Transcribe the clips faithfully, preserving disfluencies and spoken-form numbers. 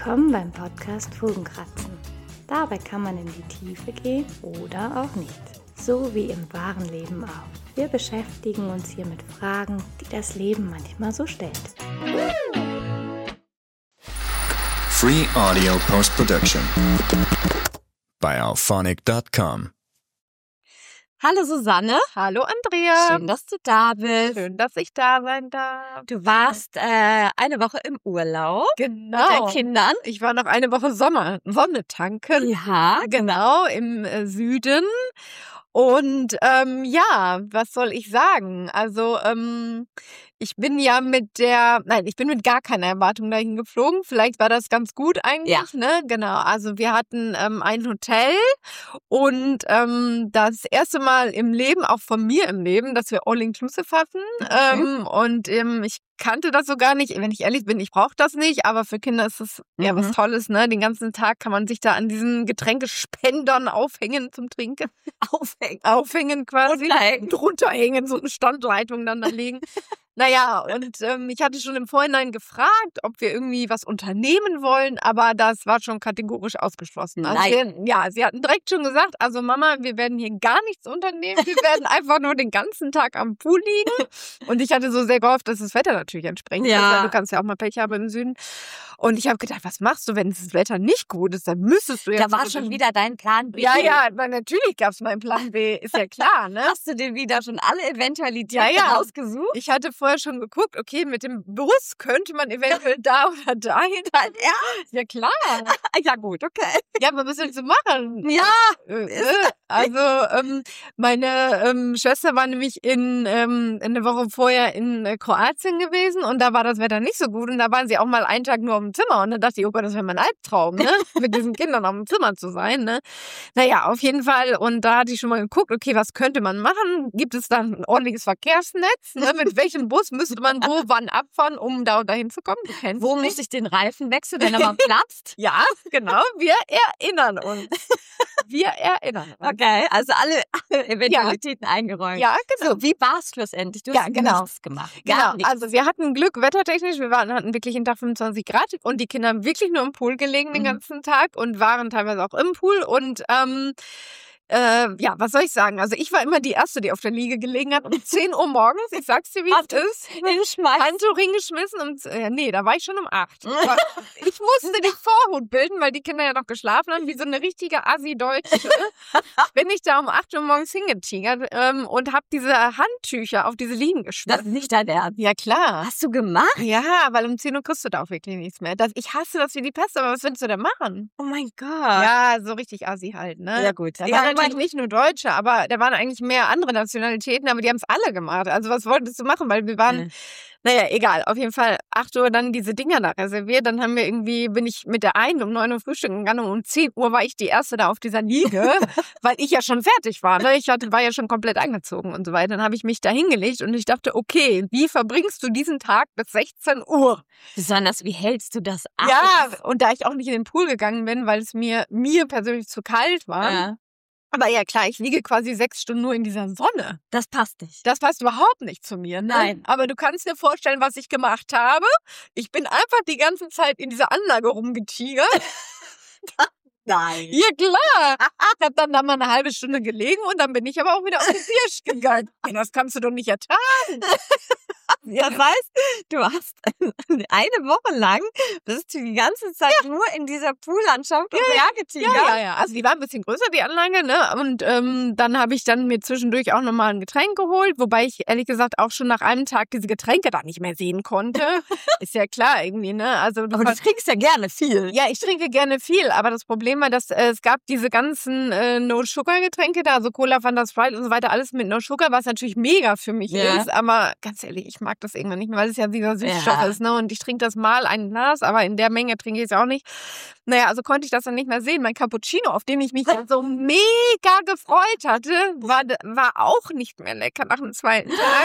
Willkommen beim Podcast Fugenkratzen. Dabei kann man in die Tiefe gehen oder auch nicht. So wie im wahren Leben auch. Wir beschäftigen uns hier mit Fragen, die das Leben manchmal so stellt. Free Audio Post-Production bei auphonic Punkt com. Hallo Susanne. Hallo Andrea. Schön, dass du da bist. Schön, dass ich da sein darf. Du warst äh, eine Woche im Urlaub Genau. mit deinen Kindern. Ich war noch eine Woche Sommer, Sonne tanken. Ja. Genau, im äh, Süden. Und ähm, ja, was soll ich sagen? Also ähm, ich bin ja mit der, nein, ich bin mit gar keiner Erwartung dahin geflogen. Vielleicht war das ganz gut eigentlich, Ja. ne? Genau, also wir hatten ähm, ein Hotel und ähm, das erste Mal im Leben, auch von mir im Leben, dass wir All-Inclusive hatten. Ähm, und ähm, ich kannte das so gar nicht. Wenn ich ehrlich bin, ich brauche das nicht, aber für Kinder ist das ja was Mhm. Tolles, ne? Den ganzen Tag kann man sich da an diesen Getränkespendern aufhängen zum Trinken. Aufhängen. Aufhängen quasi. Runterhängen. Drunter hängen, so eine Standleitung dann da legen. Naja, und ähm, ich hatte schon im Vorhinein gefragt, ob wir irgendwie was unternehmen wollen, aber das war schon kategorisch ausgeschlossen. Also Nein. wir, ja, sie hatten direkt schon gesagt, also Mama, wir werden hier gar nichts unternehmen, wir werden einfach nur den ganzen Tag am Pool liegen. Und ich hatte so sehr gehofft, dass das Wetter natürlich entsprechend Ja. ist, weil du kannst ja auch mal Pech haben im Süden. Und ich habe gedacht, was machst du, wenn das Wetter nicht gut ist? Dann müsstest du ja... Da war schon wieder dein Plan B. Ja, ja, weil natürlich gab es meinen Plan B, ist ja klar, ne? Hast du dir wieder schon alle Eventualitäten Ja, ja. rausgesucht? Ich hatte vorher schon geguckt, okay, mit dem Bus könnte man eventuell da oder dahin. Ja. Ja, klar. Ja gut, okay. Ja, aber was willst du machen? Ja. Äh, äh, Also, ähm, meine ähm, Schwester war nämlich in ähm, eine Woche vorher in äh, Kroatien gewesen und da war das Wetter nicht so gut und da waren sie auch mal einen Tag nur auf dem Zimmer und dann dachte ich, oh Gott, das wäre mein Albtraum, ne? Mit diesen Kindern auf dem Zimmer zu sein, ne? Naja, auf jeden Fall. Und da hatte ich schon mal geguckt, okay, was könnte man machen? Gibt es dann ein ordentliches Verkehrsnetz? Ne? Mit welchem Bus müsste man wo, wann abfahren, um da und dahin zu kommen? Du kennst Wo mich. muss ich den Reifen wechseln, wenn er mal platzt? Ja, genau. Wir erinnern uns. Wir erinnern uns. Okay, also alle, alle Eventualitäten eingeräumt. Ja, genau. So, wie war es schlussendlich? Du Ja, hast genau. nichts gemacht. Genau, Gar nichts. also wir hatten Glück wettertechnisch, wir waren, hatten wirklich jeden Tag fünfundzwanzig Grad und die Kinder haben wirklich nur im Pool gelegen den Mhm. ganzen Tag und waren teilweise auch im Pool und ähm, äh, ja, was soll ich sagen? Also ich war immer die Erste, die auf der Liege gelegen hat um zehn Uhr morgens, ich sag's dir, wie es ist. Hinschmeißen. Handtuch hingeschmissen und äh, nee, da war ich schon um acht. Aber ich musste die Vorhut bilden, weil die Kinder ja noch geschlafen haben, wie so eine richtige Assi-Deutsche. Bin ich da um acht Uhr morgens hingetigert ähm, und habe diese Handtücher auf diese Liegen Das geschmissen. ist nicht dein Ernst. Ja, klar. Hast du gemacht? Ja, weil um zehn Uhr kriegst du da auch wirklich nichts mehr. Das, ich hasse das wie die Pest, aber was willst du denn machen? Oh mein Gott. Ja, so richtig Assi halt, ne? Ja, gut. Da Ja, waren aber- natürlich nicht nur Deutsche, aber da waren eigentlich mehr andere Nationalitäten, aber die haben es alle gemacht. Also was wolltest du machen? Weil wir waren, Ja. naja, egal. Auf jeden Fall acht Uhr dann diese Dinger da reserviert. Dann haben wir irgendwie, bin ich mit der einen um neun Uhr frühstücken gegangen und um zehn Uhr war ich die Erste da auf dieser Liege, weil ich ja schon fertig war. Ne? Ich hatte, war ja schon komplett angezogen und so weiter. Dann habe ich mich da hingelegt und ich dachte, okay, wie verbringst du diesen Tag bis sechzehn Uhr? Besonders, wie hältst du das ab? Ja, und da ich auch nicht in den Pool gegangen bin, weil es mir, mir persönlich zu kalt war. Ja. Aber ja klar, ich liege quasi sechs Stunden nur in dieser Sonne. Das passt nicht. Das passt überhaupt nicht zu mir. Ne? Nein. Aber du kannst dir vorstellen, was ich gemacht habe. Ich bin einfach die ganze Zeit in dieser Anlage rumgetigert. Nein. Ja klar. Ich habe dann da mal eine halbe Stunde gelegen und dann bin ich aber auch wieder auf den Tisch gegangen. Ja, das kannst du doch nicht ertragen. Das heißt, du hast eine Woche lang bist du die ganze Zeit nur in dieser Poollandschaft Ja, umhergetigert. Ja, ja, ja. Also die war ein bisschen größer, die Anlage, ne? Und ähm, dann habe ich dann mir zwischendurch auch nochmal ein Getränk geholt, wobei ich ehrlich gesagt auch schon nach einem Tag diese Getränke da nicht mehr sehen konnte. Ist ja klar irgendwie, ne? Also du Aber du trinkst ja gerne viel. ja, ich trinke gerne viel, aber das Problem war, dass äh, es gab diese ganzen äh, No-Sugar-Getränke da, also Cola, Fanta, Sprite und so weiter, alles mit No-Sugar, was natürlich mega für mich Ja. ist, aber ganz ehrlich, ich mag das irgendwann nicht mehr, weil es ja dieser Süßstoff Ja. ist, ne? Und ich trinke das mal ein Glas, aber in der Menge trinke ich es auch nicht. Naja, also konnte ich das dann nicht mehr sehen. Mein Cappuccino, auf den ich mich dann so mega gefreut hatte, war, war auch nicht mehr lecker nach dem zweiten Tag.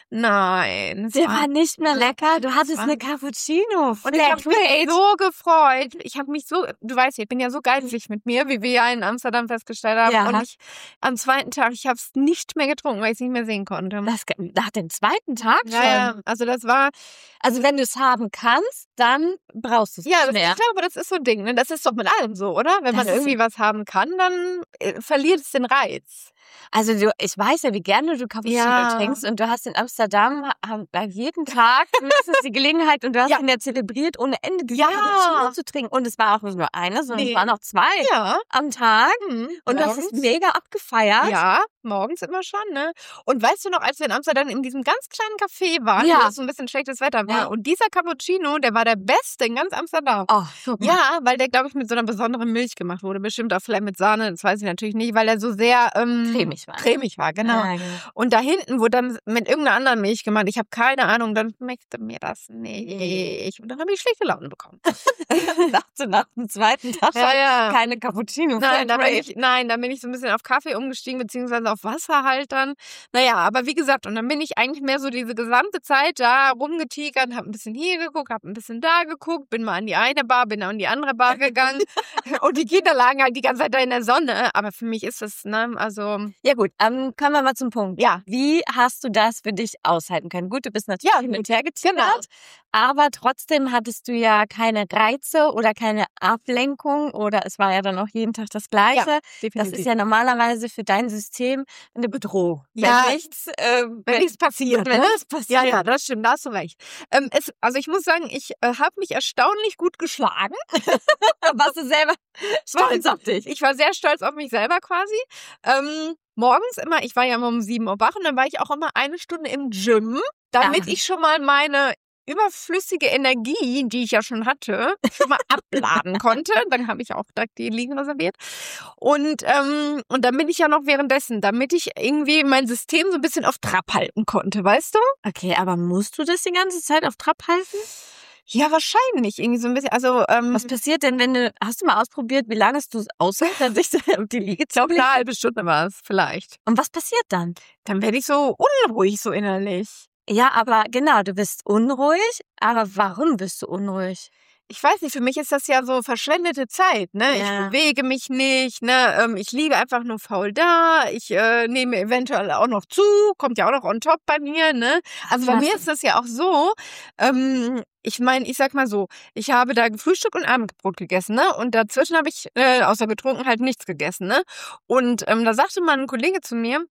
Nein. Der war nicht mehr lecker. Du hattest war- eine Cappuccino. Und ich habe mich so gefreut. Ich habe mich so, du weißt, ich bin ja so geizig mit mir, wie wir ja in Amsterdam festgestellt haben. Ja. Und ich am zweiten Tag, ich habe es nicht mehr getrunken, weil ich es nicht mehr sehen konnte. Das, nach dem zweiten Tag schon. ja, ja, also das war, Also wenn du es haben kannst, dann brauchst du es ja, nicht das, mehr. ich glaube, das ist so ein Ding. Ne? Das ist doch mit allem so, oder? Wenn man Das ist- irgendwie was haben kann, dann äh, verliert es den Reiz. Also du, ich weiß ja, wie gerne du Cappuccino Ja. trinkst und du hast in Amsterdam haben, bei jeden Tag mindestens die Gelegenheit und du hast Ja. ihn ja zelebriert, ohne Ende dieses Ja. Cappuccino zu trinken. Und es war auch nicht nur eine, sondern Nee. es waren auch zwei Ja. am Tag. Mhm. Und das Morgens. ist mega abgefeiert. Ja, morgens immer schon, ne? Und weißt du noch, als wir in Amsterdam in diesem ganz kleinen Café waren, Ja. wo es so ein bisschen schlechtes Wetter war, Ja. und dieser Cappuccino, der war der beste in ganz Amsterdam. Oh, guck mal. Ja, weil der, glaube ich, mit so einer besonderen Milch gemacht wurde. Bestimmt auch vielleicht mit Sahne, das weiß ich natürlich nicht, weil er so sehr ähm, Cremig war. cremig war, genau. Ja, genau. Und da hinten wurde dann mit irgendeiner anderen Milch gemacht. Ich habe keine Ahnung, dann möchte mir das nicht. Und dann habe ich schlechte Laune bekommen. dachte nach dem zweiten Tag Ja, ja. keine Cappuccino. Nein, da bin Flatrate. ich, nein, dann bin ich so ein bisschen auf Kaffee umgestiegen, beziehungsweise auf Wasser halt dann. Naja, aber wie gesagt, und dann bin ich eigentlich mehr so diese gesamte Zeit da rumgetigert, habe ein bisschen hier geguckt, habe ein bisschen da geguckt, bin mal an die eine Bar, bin an die andere Bar gegangen. Und die Kinder lagen halt die ganze Zeit da in der Sonne. Aber für mich ist das, ne, also, Ja gut, ähm, kommen wir mal zum Punkt. ja. Wie hast du das für dich aushalten können? Gut, du bist natürlich Ja, hin gut. und her gezittert, Genau. aber trotzdem hattest du ja keine Reize oder keine Ablenkung oder es war ja dann auch jeden Tag das Gleiche. Das ist ja normalerweise für dein System eine Bedrohung. Ja. Wenn nichts, äh, Wenn nichts passiert, wenn ne? nichts passiert. Ja, ja, das stimmt, da hast du recht. Ähm, es, also ich muss sagen, ich äh, habe mich erstaunlich gut geschlagen. Warst du selber stolz auf dich? Ich war sehr stolz auf mich selber quasi. Ähm, morgens immer, ich war ja immer um sieben Uhr wach und dann war ich auch immer eine Stunde im Gym, damit Ja. ich schon mal meine überflüssige Energie, die ich ja schon hatte, schon mal abladen konnte. Dann habe ich auch direkt die Liegen reserviert. Und, ähm, und dann bin ich ja noch währenddessen, damit ich irgendwie mein System so ein bisschen auf Trab halten konnte, weißt du? Okay, aber musst du das die ganze Zeit auf Trab halten? Ja, wahrscheinlich. Irgendwie so ein bisschen. Also, ähm, Was passiert denn, wenn du, hast du mal ausprobiert, wie lange es du aushältst, dann sich auf die Liege zu legen? eine halbe Stunde war es vielleicht. Und was passiert dann? Dann werde ich so unruhig, so innerlich. Ja, aber genau, du bist unruhig, aber warum bist du unruhig? Ich weiß nicht, für mich ist das ja so verschwendete Zeit, ne? Ja. Ich bewege mich nicht, ne? Ähm, ich liege einfach nur faul da. Ich äh, nehme eventuell auch noch zu, kommt ja auch noch on top bei mir, ne? Also bei Krass. mir ist das ja auch so, ähm, ich meine, ich sag mal so, ich habe da Frühstück und Abendbrot gegessen, ne? Und dazwischen habe ich, äh, außer getrunken, halt nichts gegessen, ne? Und ähm, da sagte mal ein Kollege zu mir,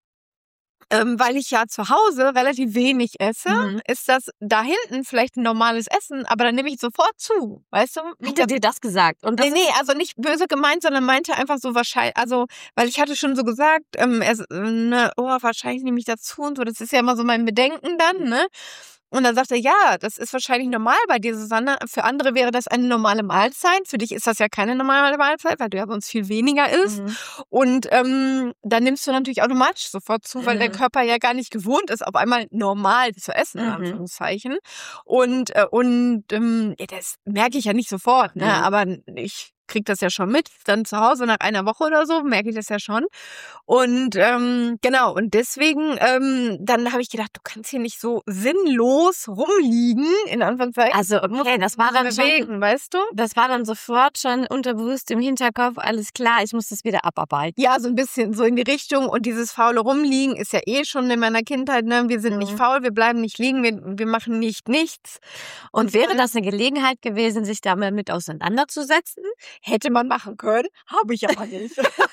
ähm, weil ich ja zu Hause relativ wenig esse, Mhm. ist das da hinten vielleicht ein normales Essen, aber dann nehme ich sofort zu, weißt du? Wie Hat er dir das gesagt? Und das Nee, nee, also nicht böse gemeint, sondern meinte einfach so wahrscheinlich, also, weil ich hatte schon so gesagt, ähm, er, s- äh, ne, oh, wahrscheinlich nehme ich dazu und so, das ist ja immer so mein Bedenken dann, ne? Und dann sagt er, ja, das ist wahrscheinlich normal bei dir, Susanne. Für andere wäre das eine normale Mahlzeit. Für dich ist das ja keine normale Mahlzeit, weil du ja sonst viel weniger isst. Mhm. Und ähm, dann nimmst du natürlich automatisch sofort zu, weil der Mhm. Körper ja gar nicht gewohnt ist, auf einmal normal zu essen, in Mhm. Anführungszeichen. Und, äh, und ähm, ja, das merke ich ja nicht sofort, ne? Mhm. Aber ich kriege das ja schon mit. Dann zu Hause nach einer Woche oder so merke ich das ja schon. Und ähm, genau, und deswegen, ähm, dann habe ich gedacht, du kannst hier nicht so sinnlos rumliegen, in Anführungszeichen. Also, Du musst okay, das war dich dann schon, bewegen, weißt du? das war dann sofort schon unterbewusst im Hinterkopf, alles klar, ich muss das wieder abarbeiten. Ja, so ein bisschen so in die Richtung. Und dieses faule Rumliegen ist ja eh schon in meiner Kindheit, ne? Wir sind Mhm. nicht faul, wir bleiben nicht liegen, wir, wir machen nicht nichts. Und wäre das eine Gelegenheit gewesen, sich damit auseinanderzusetzen? Hätte man machen können, habe ich aber nicht.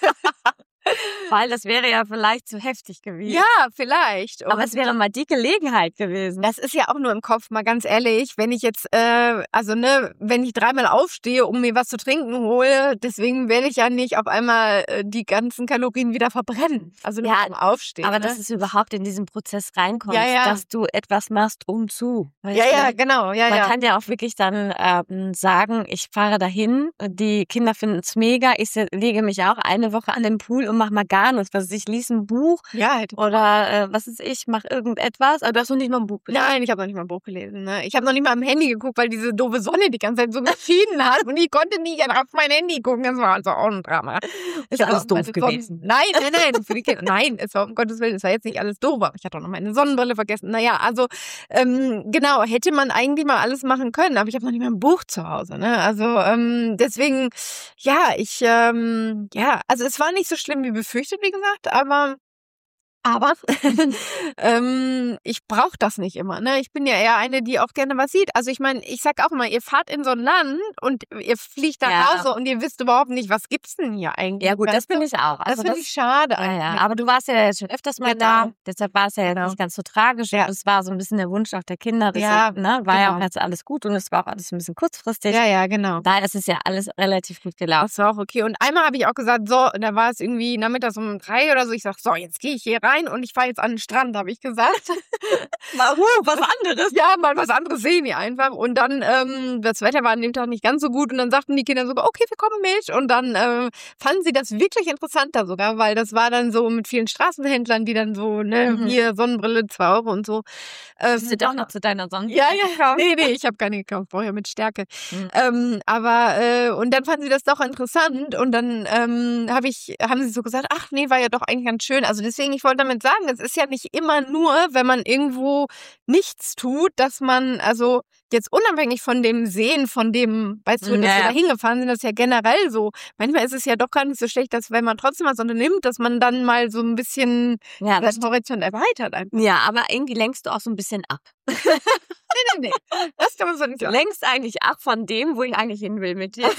Weil das wäre ja vielleicht zu heftig gewesen. Ja, vielleicht. Aber Und es wäre mal die Gelegenheit gewesen. das ist ja auch nur im Kopf, mal ganz ehrlich. Wenn ich jetzt, äh, also ne, wenn ich dreimal aufstehe, um mir was zu trinken hole, deswegen werde ich ja nicht auf einmal äh, die ganzen Kalorien wieder verbrennen. Also nur Ja, zum Aufstehen. Aber ne? dass es überhaupt in diesen Prozess reinkommt, Ja, ja. dass du etwas machst, um zu. Weißt ja, du? ja, genau, ja, Man ja. kann ja auch wirklich dann ähm, sagen, ich fahre dahin, die Kinder finden es mega, ich se- lege mich auch eine Woche an den Pool und mache mal gar nichts. Was weiß ich, lies ein Buch Ja, hätte oder äh, was weiß ich, mach irgendetwas. Aber du hast noch nicht mal ein Buch gelesen. Nein, ich habe noch nicht mal ein Buch gelesen. Ne? Ich habe noch nicht mal am Handy geguckt, weil diese doofe Sonne die ganze Zeit so geschienen hat und ich konnte nie auf mein Handy gucken. Das war also auch ein Drama. Ist Ich hab alles auch doof meine gewesen. Sonnen- Nein, nein, nein, für die Kinder. Nein, es war um Gottes Willen, es war jetzt nicht alles doof, aber ich hatte auch noch meine Sonnenbrille vergessen. Naja, also ähm, genau, hätte man eigentlich mal alles machen können, aber ich habe noch nicht mal ein Buch zu Hause. Ne? Also ähm, deswegen, ja, ich, ähm, ja, also es war nicht so schlimm wie befürchtet, wie gesagt, aber Aber ähm, ich brauche das nicht immer. Ne? Ich bin ja eher eine, die auch gerne was sieht. Also ich meine, ich sag auch immer, ihr fahrt in so ein Land und ihr fliegt nach Ja. Hause und ihr wisst überhaupt nicht, was gibt's denn hier eigentlich. Ja gut, das Weißt du? finde ich auch. Das Also finde ich schade ja, eigentlich. ja. Aber du warst ja jetzt schon öfters mal Genau. da, deshalb war es ja jetzt Genau. nicht ganz so tragisch. Ja. Und es war so ein bisschen der Wunsch auch der Kinder. Ja, Deshalb, ne, war ja genau. auch jetzt alles gut und es war auch alles ein bisschen kurzfristig. Ja, ja, genau. Da ist es ja alles relativ gut gelaufen. Das war auch okay. Und einmal habe ich auch gesagt, so, da war es irgendwie nachmittags um drei oder so. Ich sag, so, jetzt gehe ich hier rein und ich fahre jetzt an den Strand, habe ich gesagt. Warum? Was anderes? Ja, mal was anderes sehen wir einfach. Und dann, ähm, das Wetter war an dem Tag nicht ganz so gut. Und dann sagten die Kinder sogar, okay, wir kommen mit. Und dann äh, fanden sie das wirklich interessanter sogar, weil das war dann so mit vielen Straßenhändlern, die dann so, ne, Mhm. hier Sonnenbrille, zwei Euro und so. Ähm, Bist du doch noch zu deiner Sonne? Ja, ja. Nee, nee, ich habe keine gekauft, brauche ja mit Stärke. Mhm. Ähm, aber, äh, und dann fanden sie das doch interessant. Und dann ähm, hab ich, haben sie so gesagt, ach nee, war ja doch eigentlich ganz schön. Also deswegen, ich wollte damit sagen, es ist ja nicht immer nur, wenn man irgendwo nichts tut, dass man, also jetzt unabhängig von dem Sehen, von dem, weißt du, dass Ja, wir ja. da hingefahren sind, das ist ja generell so. Manchmal ist es ja doch gar nicht so schlecht, dass wenn man trotzdem was unternimmt, dass man dann mal so ein bisschen Ja, das seinen Horizont erweitert einfach. ja, aber irgendwie lenkst du auch so ein bisschen ab. Nee, nee, nee. Das kann man so nicht Du sagen. lenkst eigentlich ab von dem, wo ich eigentlich hin will mit dir. Also,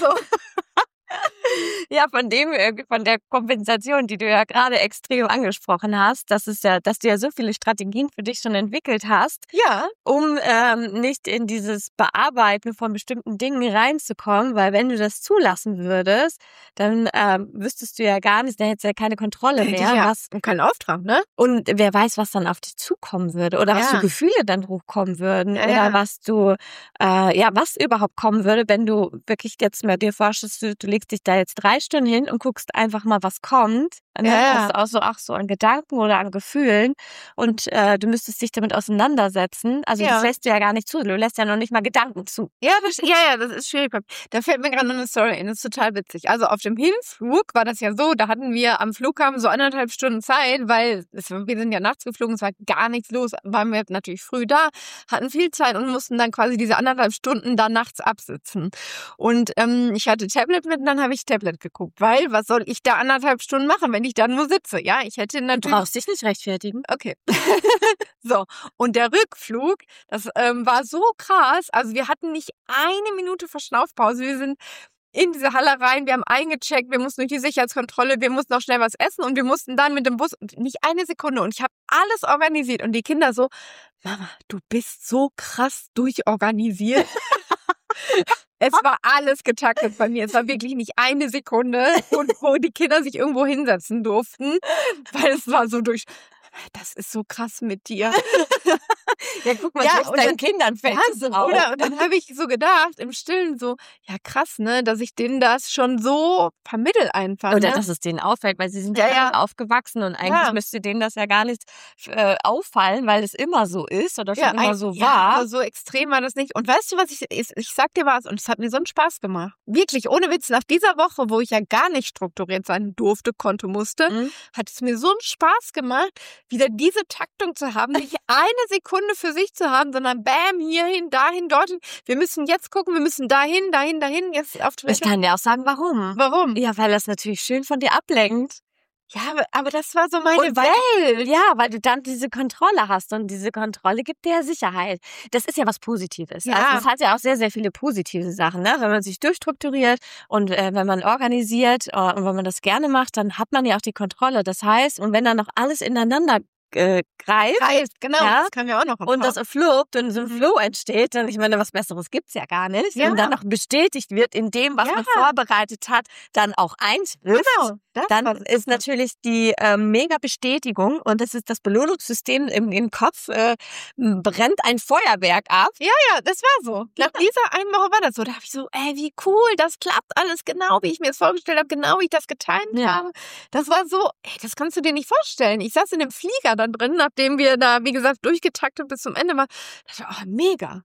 Ja, von dem, äh, von der Kompensation, die du ja gerade extrem angesprochen hast, dass es ja, dass du ja so viele Strategien für dich schon entwickelt hast, ja, um ähm, nicht in dieses Bearbeiten von bestimmten Dingen reinzukommen, weil wenn du das zulassen würdest, dann ähm, wüsstest du ja gar nicht, da hättest du ja keine Kontrolle hätte ich mehr, ja was und keinen Auftrag, ne? und wer weiß, was dann auf dich zukommen würde oder was Ja. für Gefühle dann hochkommen würden Ja, oder ja. was du, äh, ja, was überhaupt kommen würde, wenn du wirklich jetzt mal dir vorstellst, du, du legst dich da jetzt drei Stunden hin und guckst einfach mal, was kommt. Und dann Ja, ja. hast du auch so, ach so, an Gedanken oder an Gefühlen und äh, du müsstest dich damit auseinandersetzen. Also Ja. das lässt du ja gar nicht zu. Du lässt ja noch nicht mal Gedanken zu. Ja, das, ja, ja, das ist schwierig. Da fällt mir gerade noch eine Story ein, das ist total witzig. Also auf dem Hinflug war das ja so, da hatten wir am Flughafen so anderthalb Stunden Zeit, weil es, wir sind ja nachts geflogen, es war gar nichts los, waren wir natürlich früh da, hatten viel Zeit und mussten dann quasi diese anderthalb Stunden da nachts absitzen. Und ähm, ich hatte Tablet mit und dann habe ich Tablet geguckt, weil was soll ich da anderthalb Stunden machen, wenn ich da nur sitze? Ja, ich hätte Du natürlich... brauchst dich nicht rechtfertigen. Okay. So, und der Rückflug, das ähm, war so krass. Also wir hatten nicht eine Minute Verschnaufpause. Wir sind in diese Halle rein, wir haben eingecheckt, wir mussten durch die Sicherheitskontrolle, wir mussten noch schnell was essen und wir mussten dann mit dem Bus, nicht eine Sekunde. Und ich habe alles organisiert. Und die Kinder so, Mama, du bist so krass durchorganisiert. Es war alles getaktet bei mir. Es war wirklich nicht eine Sekunde, und wo die Kinder sich irgendwo hinsetzen durften, weil es war so durch. Das ist so krass mit dir. Ja, guck mal, Ja, selbst und deinen dann- Kindern fällt es Wahnsinn, auf. oder? Und dann habe ich so gedacht, im Stillen so, ja krass, ne, dass ich denen das schon so vermittel einfach. Oder ne? dass es denen auffällt, weil sie sind Ja, ja, ja. aufgewachsen und eigentlich Ja. müsste denen das ja gar nicht äh, auffallen, weil es immer so ist oder schon ja, immer ein- so ja, war. aber so extrem war das nicht. Und weißt du, was ich, ich, ich sag dir was, und es hat mir so einen Spaß gemacht. Wirklich, ohne Witz, nach dieser Woche, wo ich ja gar nicht strukturiert sein durfte, konnte, musste, Mhm. hat es mir so einen Spaß gemacht, wieder diese Taktung zu haben, nicht eine Sekunde für sich zu haben, sondern bam, hierhin, dahin, dorthin. Wir müssen jetzt gucken, wir müssen dahin, dahin, dahin, jetzt auf Ich Toilette. kann dir auch sagen, warum. Warum? Ja, weil das natürlich schön von dir ablenkt. Ja, aber, aber das war so meine Und weil, Welt. ja, weil du dann diese Kontrolle hast und diese Kontrolle gibt dir ja Sicherheit. Das ist ja was Positives. Ja. Also es hat ja auch sehr, sehr viele positive Sachen, ne? Wenn man sich durchstrukturiert und äh, wenn man organisiert äh, und wenn man das gerne macht, dann hat man ja auch die Kontrolle. Das heißt, und wenn dann noch alles ineinander äh, greift. Greift, genau, ja, das kann ja auch noch. Und das fluppt und so ein Flow entsteht. Und ich meine, was Besseres gibt's ja gar nicht. Ja. Und dann noch bestätigt wird in dem, was Ja. man vorbereitet hat, dann auch eintrifft. Genau, das Dann war ist natürlich die ähm, mega Bestätigung und das ist das Belohnungssystem im, im Kopf, äh, brennt ein Feuerwerk ab. Ja, ja, das war so. Nach dieser einen Woche war das so. Da habe ich so, ey, wie cool, das klappt alles genau, wie ich mir das vorgestellt habe, genau wie ich das getimt Ja. habe. Das war so, ey, das kannst du dir nicht vorstellen. Ich saß in dem Flieger da drin, nachdem wir da, wie gesagt, durchgetaktet bis zum Ende waren. Da dachte ich, oh, mega.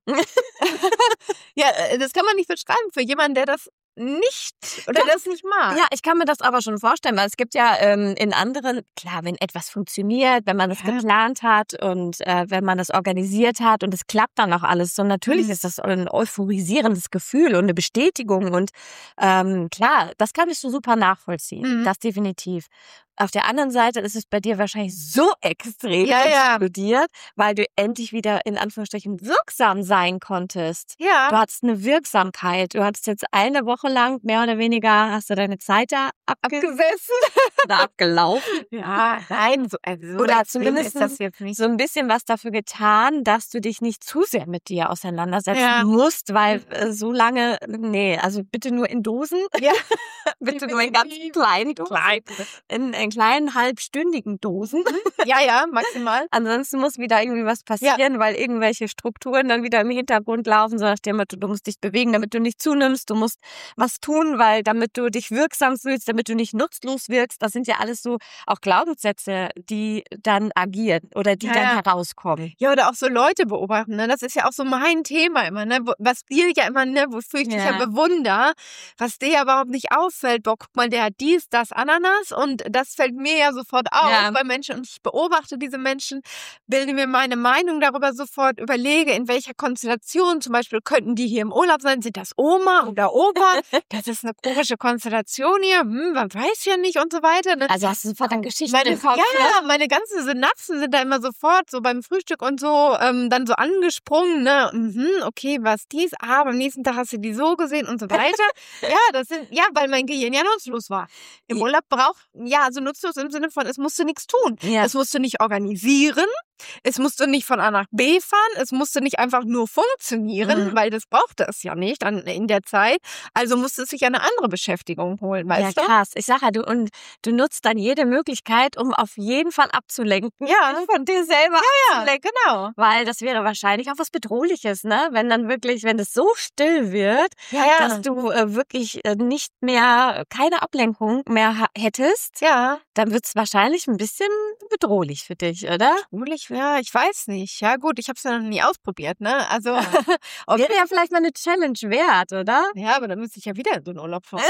Ja, äh, das kann man nicht beschreiben für jemanden, der das nicht oder das nicht mag. Ja, ich kann mir das aber schon vorstellen, weil es gibt ja ähm, in anderen, klar, wenn etwas funktioniert, wenn man das Ja. geplant hat und äh, wenn man das organisiert hat und es klappt dann auch alles, so natürlich Mhm. ist das ein euphorisierendes Gefühl und eine Bestätigung und ähm, klar, das kann ich so super nachvollziehen, Mhm. das definitiv. Auf der anderen Seite ist es bei dir wahrscheinlich so extrem Ja, ja. explodiert, weil du endlich wieder in Anführungsstrichen wirksam sein konntest. Du Ja. hattest eine Wirksamkeit. Du hattest jetzt eine Woche lang mehr oder weniger, hast du deine Zeit da abge Abgesessen. oder abgelaufen. Ja, nein, so, also so Oder extrem zumindest ist das jetzt nicht. so ein bisschen was dafür getan, dass du dich nicht zu sehr mit dir auseinandersetzen Ja. musst, weil äh, so lange, nee, also bitte nur in Dosen. Ja. Bitte nur in ganz Definitiv. kleinen Dosen. Klein. In, in kleinen halbstündigen Dosen. Ja, ja, maximal. Ansonsten muss wieder irgendwie was passieren, weil irgendwelche Strukturen dann wieder im Hintergrund laufen, so nach dem Motto, du musst dich bewegen, damit du nicht zunimmst, du musst was tun, weil damit du dich wirksam fühlst, damit du nicht nutzlos wirkst. Das sind ja alles so auch Glaubenssätze, die dann agieren oder die Ja, dann ja. herauskommen. Ja, oder auch so Leute beobachten, ne? Das ist ja auch so mein Thema immer, ne? Wo- Was dir ja immer, ne, wofür ich dich ja Ja. bewundere, was dir ja überhaupt nicht auffällt. Boah, guck mal, der hat dies, das, Ananas und das fällt mir ja sofort auf Ja. bei Menschen und ich beobachte diese Menschen, bilde mir meine Meinung darüber sofort, überlege, in welcher Konstellation, zum Beispiel könnten die hier im Urlaub sein, sind das Oma oder Opa? Das ist eine komische Konstellation hier, hm, man weiß ja nicht und so weiter. Ne? Also hast du sofort dann Geschichten Meine, im Kopf, ne? ja, meine ganzen Synapsen sind da immer sofort so beim Frühstück und so ähm, dann so angesprungen, ne? Mhm, okay, was dies, ah, am nächsten Tag hast du die so gesehen und so weiter. Ja, das sind, ja, weil mein Gehirn ja nutzlos war. Im Ja. Urlaub braucht, ja, also nutzlos im Sinne von, es musste nichts tun. Ja. Es musste nicht organisieren. Es musste nicht von A nach B fahren, es musste nicht einfach nur funktionieren, Mhm. weil das brauchte es ja nicht an, in der Zeit. Also musste es sich eine andere Beschäftigung holen, weißt Ja, du? krass. Ich sag ja, du, und du nutzt dann jede Möglichkeit, um auf jeden Fall abzulenken. Ja. Von dir selber Ja, abzulenken. genau. Weil das wäre wahrscheinlich auch was Bedrohliches, ne? Wenn dann wirklich, wenn es so still wird, Ja, ja. dass du äh, wirklich äh, nicht mehr, keine Ablenkung mehr ha hättest, ja. dann wird es wahrscheinlich ein bisschen bedrohlich für dich, oder? Bedrohlich, ja, ich weiß nicht. Ja gut, ich habe es ja noch nie ausprobiert, ne? Also, Ja. ob, Wäre ja vielleicht mal eine Challenge wert, oder? ja, aber dann müsste ich ja wieder in so einen Urlaub fahren.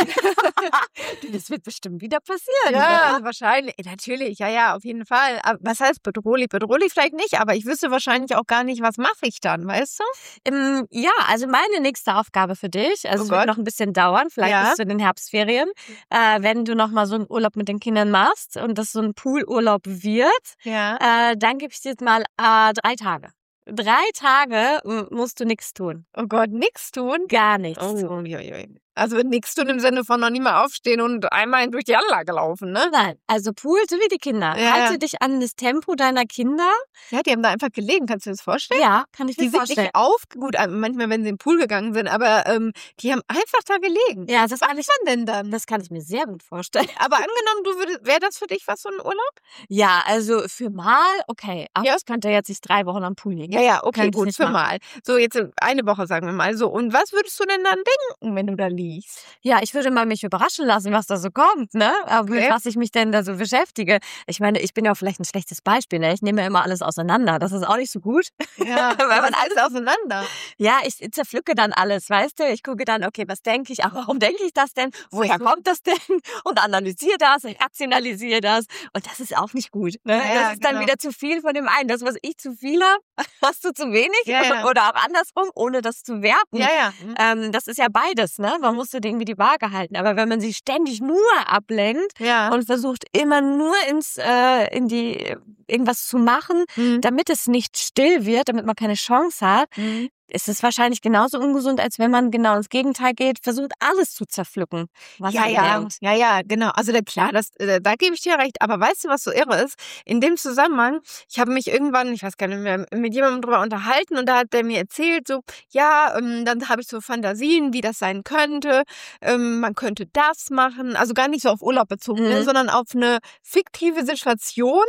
Das wird bestimmt wieder passieren. Ja, wahrscheinlich. Natürlich, ja, ja, auf jeden Fall. Aber was heißt bedrohlich? Bedrohlich vielleicht nicht, aber ich wüsste wahrscheinlich auch gar nicht, was mache ich dann, weißt du? Ähm, ja, also meine nächste Aufgabe für dich, also Oh es wird Gott. noch ein bisschen dauern, vielleicht Ja. bis zu den Herbstferien, äh, wenn du noch mal so einen Urlaub mit den Kindern machst und das so ein Poolurlaub wird, Ja. äh, dann gebe ich dir jetzt mal äh, drei Tage. Drei Tage m- musst du nichts tun. Oh Gott, nichts tun? Gar nichts Oh, tun. ui, ui, ui. Also nichts tun im Sinne von noch nie mal aufstehen und einmal durch die Anlage laufen, ne? Nein, also Pool, so wie die Kinder. Ja, Halte ja. dich an das Tempo deiner Kinder. Ja, die haben da einfach gelegen, kannst du dir das vorstellen? Ja, kann ich Die mir sind vorstellen. nicht auf, gut, äh, manchmal, wenn sie in den Pool gegangen sind, aber ähm, die haben einfach da gelegen. Ja, das Was kann ich, macht man denn dann? das kann ich mir sehr gut vorstellen. Aber angenommen, du würdest, wäre das für dich was, so ein Urlaub? Ja, also für mal, okay. Aber Ja. ich könnte jetzt nicht drei Wochen am Pool liegen. Ja, ja, okay, Könnte ich gut, nicht für machen. mal. So, jetzt eine Woche, sagen wir mal so. Und was würdest du denn dann denken, wenn du da liegst? Ja, ich würde mal mich überraschen lassen, was da so kommt, ne? Aber mit Okay. was ich mich denn da so beschäftige. Ich meine, ich bin ja vielleicht ein schlechtes Beispiel, ne? Ich nehme ja immer alles auseinander. Das ist auch nicht so gut. Ja, Weil man alles auseinander. Ja, ich zerpflücke dann alles, weißt du? Ich gucke dann, okay, was denke ich? Aber warum denke ich das denn? Woher so. kommt das denn? Und analysiere das, ich rationalisiere das. Und das ist auch nicht gut. Ne? Ja, das ist dann genau. wieder zu viel von dem einen. Das, was ich zu viel habe, hast du zu wenig. Ja, ja. Oder auch andersrum, ohne das zu werten. Ja, ja. Hm. Ähm, das ist ja beides, ne? Man muss so irgendwie die Waage halten. Aber wenn man sich ständig nur ablenkt Ja. und versucht immer nur ins, äh, in die, irgendwas zu machen, Hm. damit es nicht still wird, damit man keine Chance hat, Hm. ist es wahrscheinlich genauso ungesund, als wenn man genau ins Gegenteil geht, versucht alles zu zerpflücken. Was Ja, man ja, lernt. ja, ja, genau. Also da, klar, das, äh, da gebe ich dir recht. Aber weißt du, was so irre ist? In dem Zusammenhang, ich habe mich irgendwann, ich weiß gar nicht mehr, mit jemandem drüber unterhalten und da hat der mir erzählt, so, ja, ähm, dann habe ich so Fantasien, wie das sein könnte. Ähm, man könnte das machen. Also gar nicht so auf Urlaub bezogen, ne, Mhm. sondern auf eine fiktive Situation,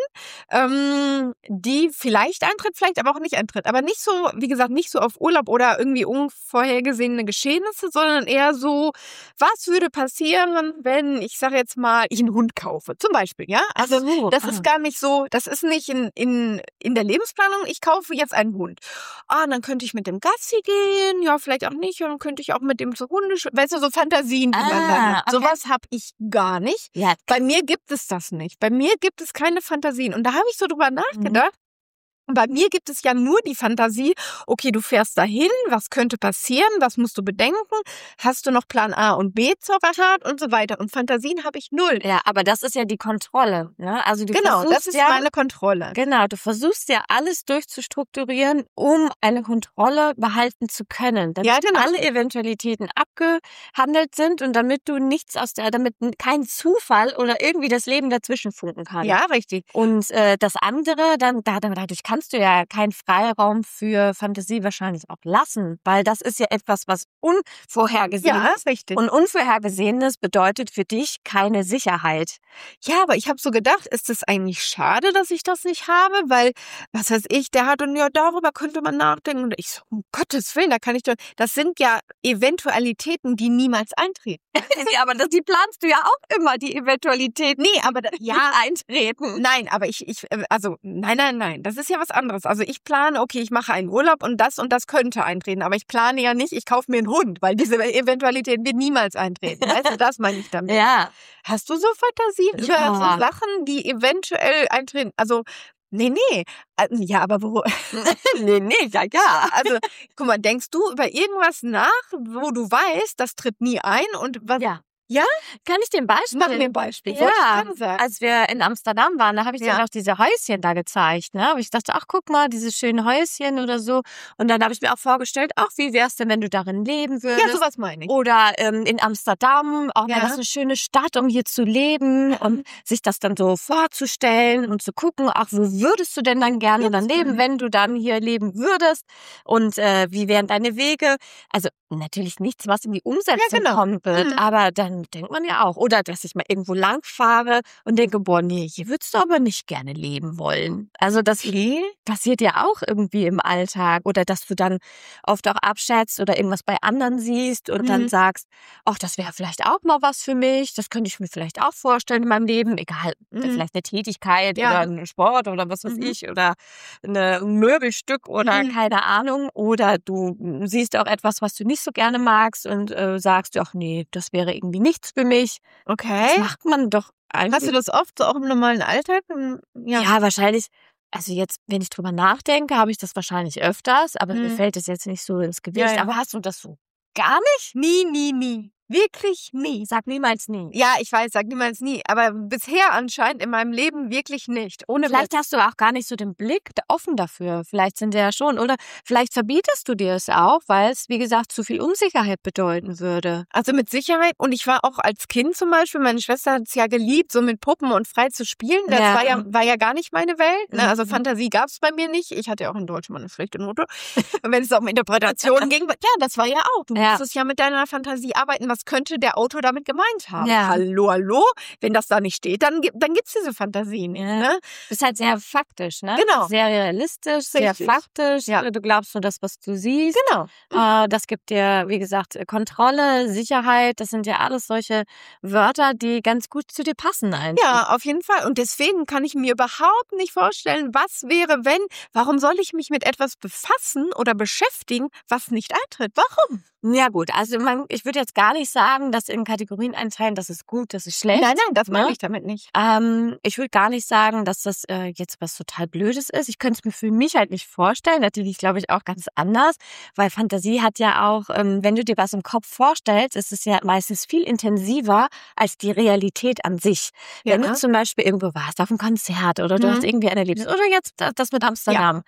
ähm, die vielleicht eintritt, vielleicht aber auch nicht eintritt. Aber nicht so, wie gesagt, nicht so auf Urlaub oder irgendwie unvorhergesehene Geschehnisse, sondern eher so, was würde passieren, wenn, ich sage jetzt mal, ich einen Hund kaufe, zum Beispiel, ja? Also so, das ah. ist gar nicht so, das ist nicht in, in, in der Lebensplanung, ich kaufe jetzt einen Hund. Ah, dann könnte ich mit dem Gassi gehen, ja, vielleicht auch nicht, und dann könnte ich auch mit dem zur Hunde, weißt du, so Fantasien, die man Ah, dann hat. okay. Sowas habe ich gar nicht. Ja, Bei mir gibt es das nicht. Bei mir gibt es keine Fantasien. Und da habe ich so drüber Mhm. nachgedacht. Und bei mir gibt es ja nur die Fantasie, okay, du fährst dahin, was könnte passieren, was musst du bedenken, hast du noch Plan A und B zur Rat und so weiter. Und Fantasien habe ich null. ja, aber das ist ja die Kontrolle. Ne? Also du Genau, versuchst das ist ja, meine Kontrolle. Genau, du versuchst ja alles durchzustrukturieren, um eine Kontrolle behalten zu können, damit Ja, genau. alle Eventualitäten abgehandelt sind und damit du nichts aus der, damit kein Zufall oder irgendwie das Leben dazwischen funken kann. Ja, richtig. Und äh, das andere, dann da, dadurch kannst du ja keinen Freiraum für Fantasie wahrscheinlich auch lassen, weil das ist ja etwas, was unvorhergesehen Ja, ist. ist richtig. Und Unvorhergesehenes bedeutet für dich keine Sicherheit. Ja, aber ich habe so gedacht, ist es eigentlich schade, dass ich das nicht habe, weil, was weiß ich, der hat und ja, darüber könnte man nachdenken. Und ich so, um Gottes Willen, da kann ich doch, das sind ja Eventualitäten, die niemals eintreten. Ja, aber das, die planst du ja auch immer, die Eventualität Nee, aber da, ja, eintreten. nein, aber ich, ich, äh, also, nein, nein, nein, das ist ja was anderes. Also ich plane, okay, ich mache einen Urlaub und das und das könnte eintreten, aber ich plane ja nicht, ich kaufe mir einen Hund, weil diese Eventualität wird niemals eintreten. Weißt du, das meine ich damit. Ja. Hast du so Fantasien über Ja. so Sachen, die eventuell eintreten? Also, nee, nee. Also, ja, aber wo, nee, nee, ja, ja. also, guck mal, denkst du über irgendwas nach, wo du weißt, das tritt nie ein und was? Ja. Ja? Kann ich dir ein Beispiel? Mach mir ein Beispiel. Ja, Wollte ich gerade sagen. als wir in Amsterdam waren, da habe ich Ja. dir auch diese Häuschen da gezeigt. Ne? Aber ich dachte, ach, guck mal, diese schönen Häuschen oder so. Und dann habe ich mir auch vorgestellt, ach, wie wär's denn, wenn du darin leben würdest? Ja, sowas meine ich. Oder ähm, in Amsterdam, auch Ja. wäre das eine schöne Stadt, um hier zu leben und sich das dann so vorzustellen und zu gucken, ach, wo würdest du denn dann gerne dann leben, wenn du dann hier leben würdest und äh, wie wären deine Wege? Also natürlich nichts, was in die Umsetzung Ja, genau. kommen wird, Mhm. aber dann denkt man ja auch, oder dass ich mal irgendwo lang fahre und denke, boah, nee, hier würdest du aber nicht gerne leben wollen. Also das Okay. passiert ja auch irgendwie im Alltag oder dass du dann oft auch abschätzt oder irgendwas bei anderen siehst und dann Mhm. sagst, ach, das wäre vielleicht auch mal was für mich, das könnte ich mir vielleicht auch vorstellen in meinem Leben, egal, Mhm. vielleicht eine Tätigkeit Ja. oder ein Sport oder was weiß Mhm. ich oder eine, ein Möbelstück oder Mhm. keine Ahnung oder du siehst auch etwas, was du nicht so gerne magst und äh, sagst, ach nee, das wäre irgendwie nichts für mich. Das Okay. macht man doch eigentlich. Hast du das oft so auch im normalen Alltag? Im- Ja. Ja, wahrscheinlich. Also jetzt, wenn ich drüber nachdenke, habe ich das wahrscheinlich öfters, aber mir Mhm. fällt es jetzt nicht so ins Gewicht. Ja, ja. Aber hast du das so gar nicht? Nie, nie, nie. Wirklich nie. Sag niemals nie. Ja, ich weiß, sag niemals nie. Aber bisher anscheinend in meinem Leben wirklich nicht. Ohne Vielleicht hast du auch gar nicht so den Blick offen dafür. Vielleicht sind ja schon. Oder vielleicht verbietest du dir es auch, weil es, wie gesagt, zu viel Unsicherheit bedeuten würde. Also mit Sicherheit. Und ich war auch als Kind zum Beispiel, meine Schwester hat es ja geliebt, so mit Puppen und frei zu spielen. Das Ja. war ja war ja gar nicht meine Welt. Ne? Also Mhm. Fantasie gab es bei mir nicht. Ich hatte ja auch in Deutsch mal eine schlechte Note. Und wenn es um Interpretationen ging, ja, das war ja auch. Du Ja. musstest ja mit deiner Fantasie arbeiten. Was könnte der Autor damit gemeint haben? Ja. Hallo, hallo? Wenn das da nicht steht, dann, gibt- dann gibt es diese Fantasien nicht. Ja. Ne? Bist halt sehr faktisch, ne? Genau. Sehr realistisch, sehr Richtig. faktisch. Ja. Du glaubst nur das, was du siehst. Genau. Äh, das gibt dir, wie gesagt, Kontrolle, Sicherheit. Das sind ja alles solche Wörter, die ganz gut zu dir passen einfach. Ja, auf jeden Fall. Und deswegen kann ich mir überhaupt nicht vorstellen, was wäre, wenn, warum soll ich mich mit etwas befassen oder beschäftigen, was nicht eintritt? Warum? Ja gut, also man, ich würde jetzt gar nicht sagen, dass in Kategorien einteilen, das ist gut, das ist schlecht. Nein, nein, das meine ne? ich damit nicht. Ähm, ich würde gar nicht sagen, dass das äh, jetzt was total Blödes ist. Ich könnte es mir für mich halt nicht vorstellen. Natürlich glaube ich auch ganz anders, weil Fantasie hat ja auch, ähm, wenn du dir was im Kopf vorstellst, ist es ja meistens viel intensiver als die Realität an sich. Wenn Ja. du zum Beispiel irgendwo warst, auf einem Konzert oder du Mhm. hast irgendwie ein Erlebnis oder jetzt das das mit Amsterdam. Genau.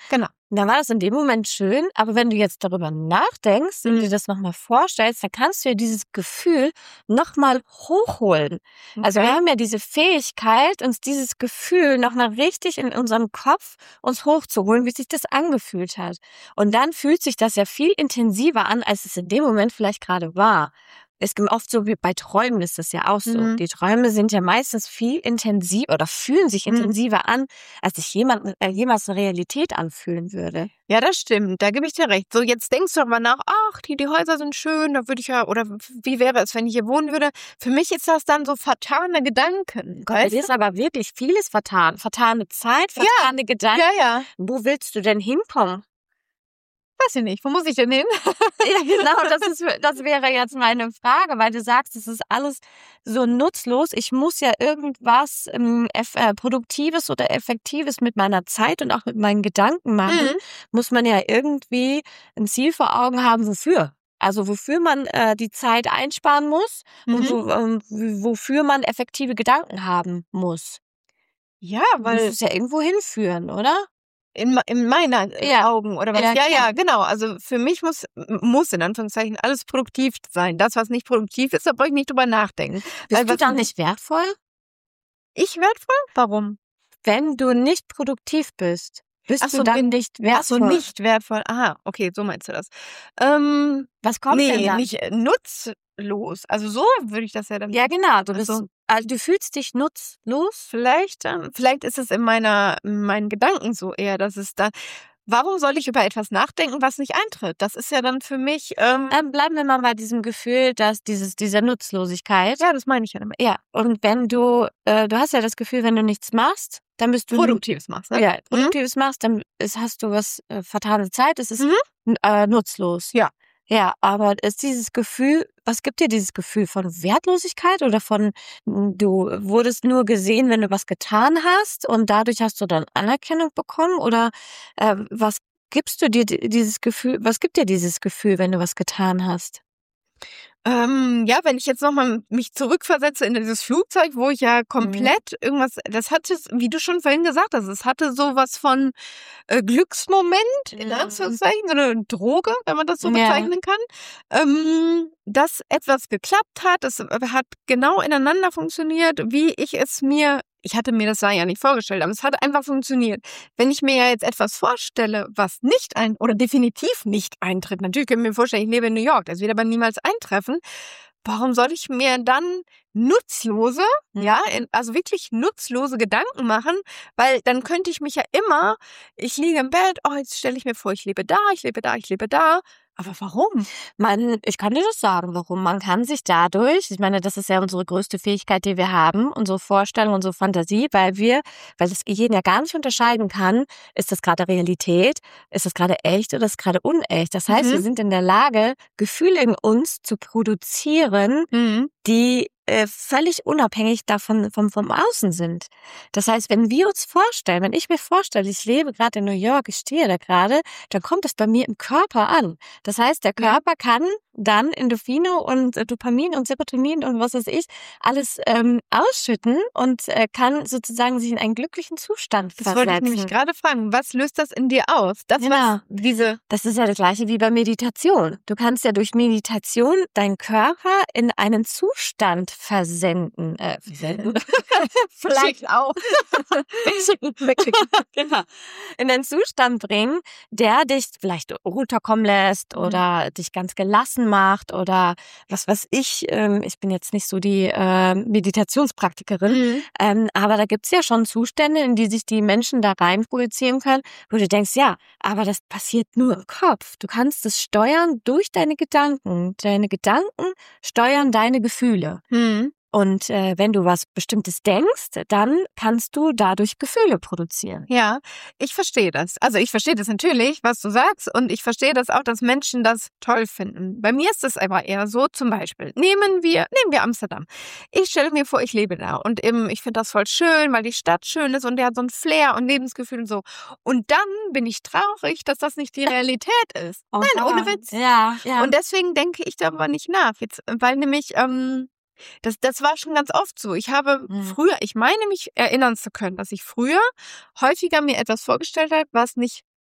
dann war das in dem Moment schön, aber wenn du jetzt darüber nachdenkst und dir das nochmal vorstellst, dann kannst du ja dieses Gefühl nochmal hochholen. Okay. Also wir haben ja diese Fähigkeit, uns dieses Gefühl nochmal richtig in unserem Kopf uns hochzuholen, wie sich das angefühlt hat. Und dann fühlt sich das ja viel intensiver an, als es in dem Moment vielleicht gerade war. Es gibt oft so, wie bei Träumen ist das ja auch so. Mhm. Die Träume sind ja meistens viel intensiver oder fühlen sich intensiver mhm. an, als sich jemand, äh, jemals eine Realität anfühlen würde. Ja, das stimmt. Da gebe ich dir recht. So, jetzt denkst du aber nach, ach, die, die Häuser sind schön, da würde ich ja, oder wie wäre es, wenn ich hier wohnen würde? Für mich ist das dann so vertane Gedanken. Es ist aber wirklich vieles vertan. Vertane Zeit, vertane ja. Gedanken. Ja, ja. Wo willst du denn hinkommen? Weiß ich nicht. Wo muss ich denn hin? Ja, genau. Das ist, das wäre jetzt meine Frage, weil du sagst, es ist alles so nutzlos. Ich muss ja irgendwas ähm, eff- äh, Produktives oder Effektives mit meiner Zeit und auch mit meinen Gedanken machen. Mhm. Muss man ja irgendwie ein Ziel vor Augen haben, wofür. Also wofür man äh, die Zeit einsparen muss mhm. und wo, ähm, wofür man effektive Gedanken haben muss. Ja, weil... Das muss ja irgendwo hinführen, oder? In, in meinen ja. Augen oder was? Ja, ja, ja, genau. Also für mich muss, muss in Anführungszeichen alles produktiv sein. Das, was nicht produktiv ist, da brauche ich nicht drüber nachdenken. Bist Weil, du dann nicht wertvoll? Ich wertvoll? Warum? Wenn du nicht produktiv bist, bist Ach so, du dann bin, nicht wertvoll. Ach so, nicht wertvoll. Aha, okay, so meinst du das. Ähm, was kommt nee, denn dann? nicht nutzlos. Also so würde ich das ja dann... Ja, genau. Du bist, also, also du fühlst dich nutzlos? Vielleicht, ähm, vielleicht ist es in meiner, in meinen Gedanken so eher, dass es da... Warum soll ich über etwas nachdenken, was nicht eintritt? Das ist ja dann für mich... Ähm, ähm, bleiben wir mal bei diesem Gefühl, dass dieses dieser Nutzlosigkeit. Ja, das meine ich ja damit. Ja, und wenn du, äh, du hast ja das Gefühl, wenn du nichts machst, dann bist du... Produktives machst, ne? Ja, Produktives mhm. machst, dann ist, hast du was äh, vertane Zeit, es ist mhm. äh, nutzlos. Ja. Ja, aber ist dieses Gefühl, was gibt dir dieses Gefühl von Wertlosigkeit oder von, du wurdest nur gesehen, wenn du was getan hast und dadurch hast du dann Anerkennung bekommen oder äh, was gibst du dir dieses Gefühl, was gibt dir dieses Gefühl, wenn du was getan hast? Ähm, ja, wenn ich jetzt nochmal mich zurückversetze in dieses Flugzeug, wo ich ja komplett mhm. irgendwas, das hatte, wie du schon vorhin gesagt hast, es hatte sowas von äh, Glücksmoment, in Anführungszeichen, so eine Droge, wenn man das so bezeichnen ja. kann, ähm, dass etwas geklappt hat, es hat genau ineinander funktioniert, wie ich es mir, ich hatte mir das ja nicht vorgestellt, aber es hat einfach funktioniert. Wenn ich mir ja jetzt etwas vorstelle, was nicht ein, oder definitiv nicht eintritt, natürlich können wir mir vorstellen, ich lebe in New York, das wird aber niemals eintreffen, warum soll ich mir dann nutzlose, mhm. ja, also wirklich nutzlose Gedanken machen, weil dann könnte ich mich ja immer, ich liege im Bett, oh, jetzt stelle ich mir vor, ich lebe da, ich lebe da, ich lebe da. Aber warum? Man, ich kann dir das sagen, warum. Man kann sich dadurch, ich meine, das ist ja unsere größte Fähigkeit, die wir haben, unsere Vorstellung, unsere Fantasie, weil wir, weil das Gehirn ja gar nicht unterscheiden kann, ist das gerade Realität, ist das gerade echt oder ist das gerade unecht. Das heißt, mhm. wir sind in der Lage, Gefühle in uns zu produzieren, mhm. die äh, völlig unabhängig davon vom, vom Außen sind. Das heißt, wenn wir uns vorstellen, wenn ich mir vorstelle, ich lebe gerade in New York, ich stehe da gerade, dann kommt das bei mir im Körper an. Das heißt, der Körper kann dann Endorphine und äh, Dopamin und Serotonin und was weiß ich alles ähm, ausschütten und äh, kann sozusagen sich in einen glücklichen Zustand das versetzen. Das wollte ich nämlich gerade fragen. Was löst das in dir aus? Das, genau. was diese das ist ja das Gleiche wie bei Meditation. Du kannst ja durch Meditation deinen Körper in einen Zustand versenden. Äh, versenden? Vielleicht auch. Genau. In einen Zustand bringen, der dich vielleicht runterkommen lässt oder mhm. dich ganz gelassen macht oder was weiß ich, ähm, ich bin jetzt nicht so die äh, Meditationspraktikerin, mhm. ähm, aber da gibt's ja schon Zustände, in die sich die Menschen da rein projizieren können, wo du denkst, ja, aber das passiert nur im Kopf. Du kannst es steuern durch deine Gedanken. Deine Gedanken steuern deine Gefühle. Mhm. Und äh, wenn du was Bestimmtes denkst, dann kannst du dadurch Gefühle produzieren. Ja, ich verstehe das. Also ich verstehe das natürlich, was du sagst. Und ich verstehe das auch, dass Menschen das toll finden. Bei mir ist es aber eher so, zum Beispiel, nehmen wir, nehmen wir Amsterdam. Ich stelle mir vor, ich lebe da. Und eben, ich finde das voll schön, weil die Stadt schön ist und der hat so ein Flair und Lebensgefühl und so. Und dann bin ich traurig, dass das nicht die Realität ist. Oh, Nein, oh. ohne Witz. Ja, ja. Und deswegen denke ich darüber nicht nach. Jetzt, weil nämlich... Ähm, Das, das war schon ganz oft so. Ich habe mhm. früher, ich meine mich erinnern zu können, dass ich früher häufiger mir etwas vorgestellt habe, was nicht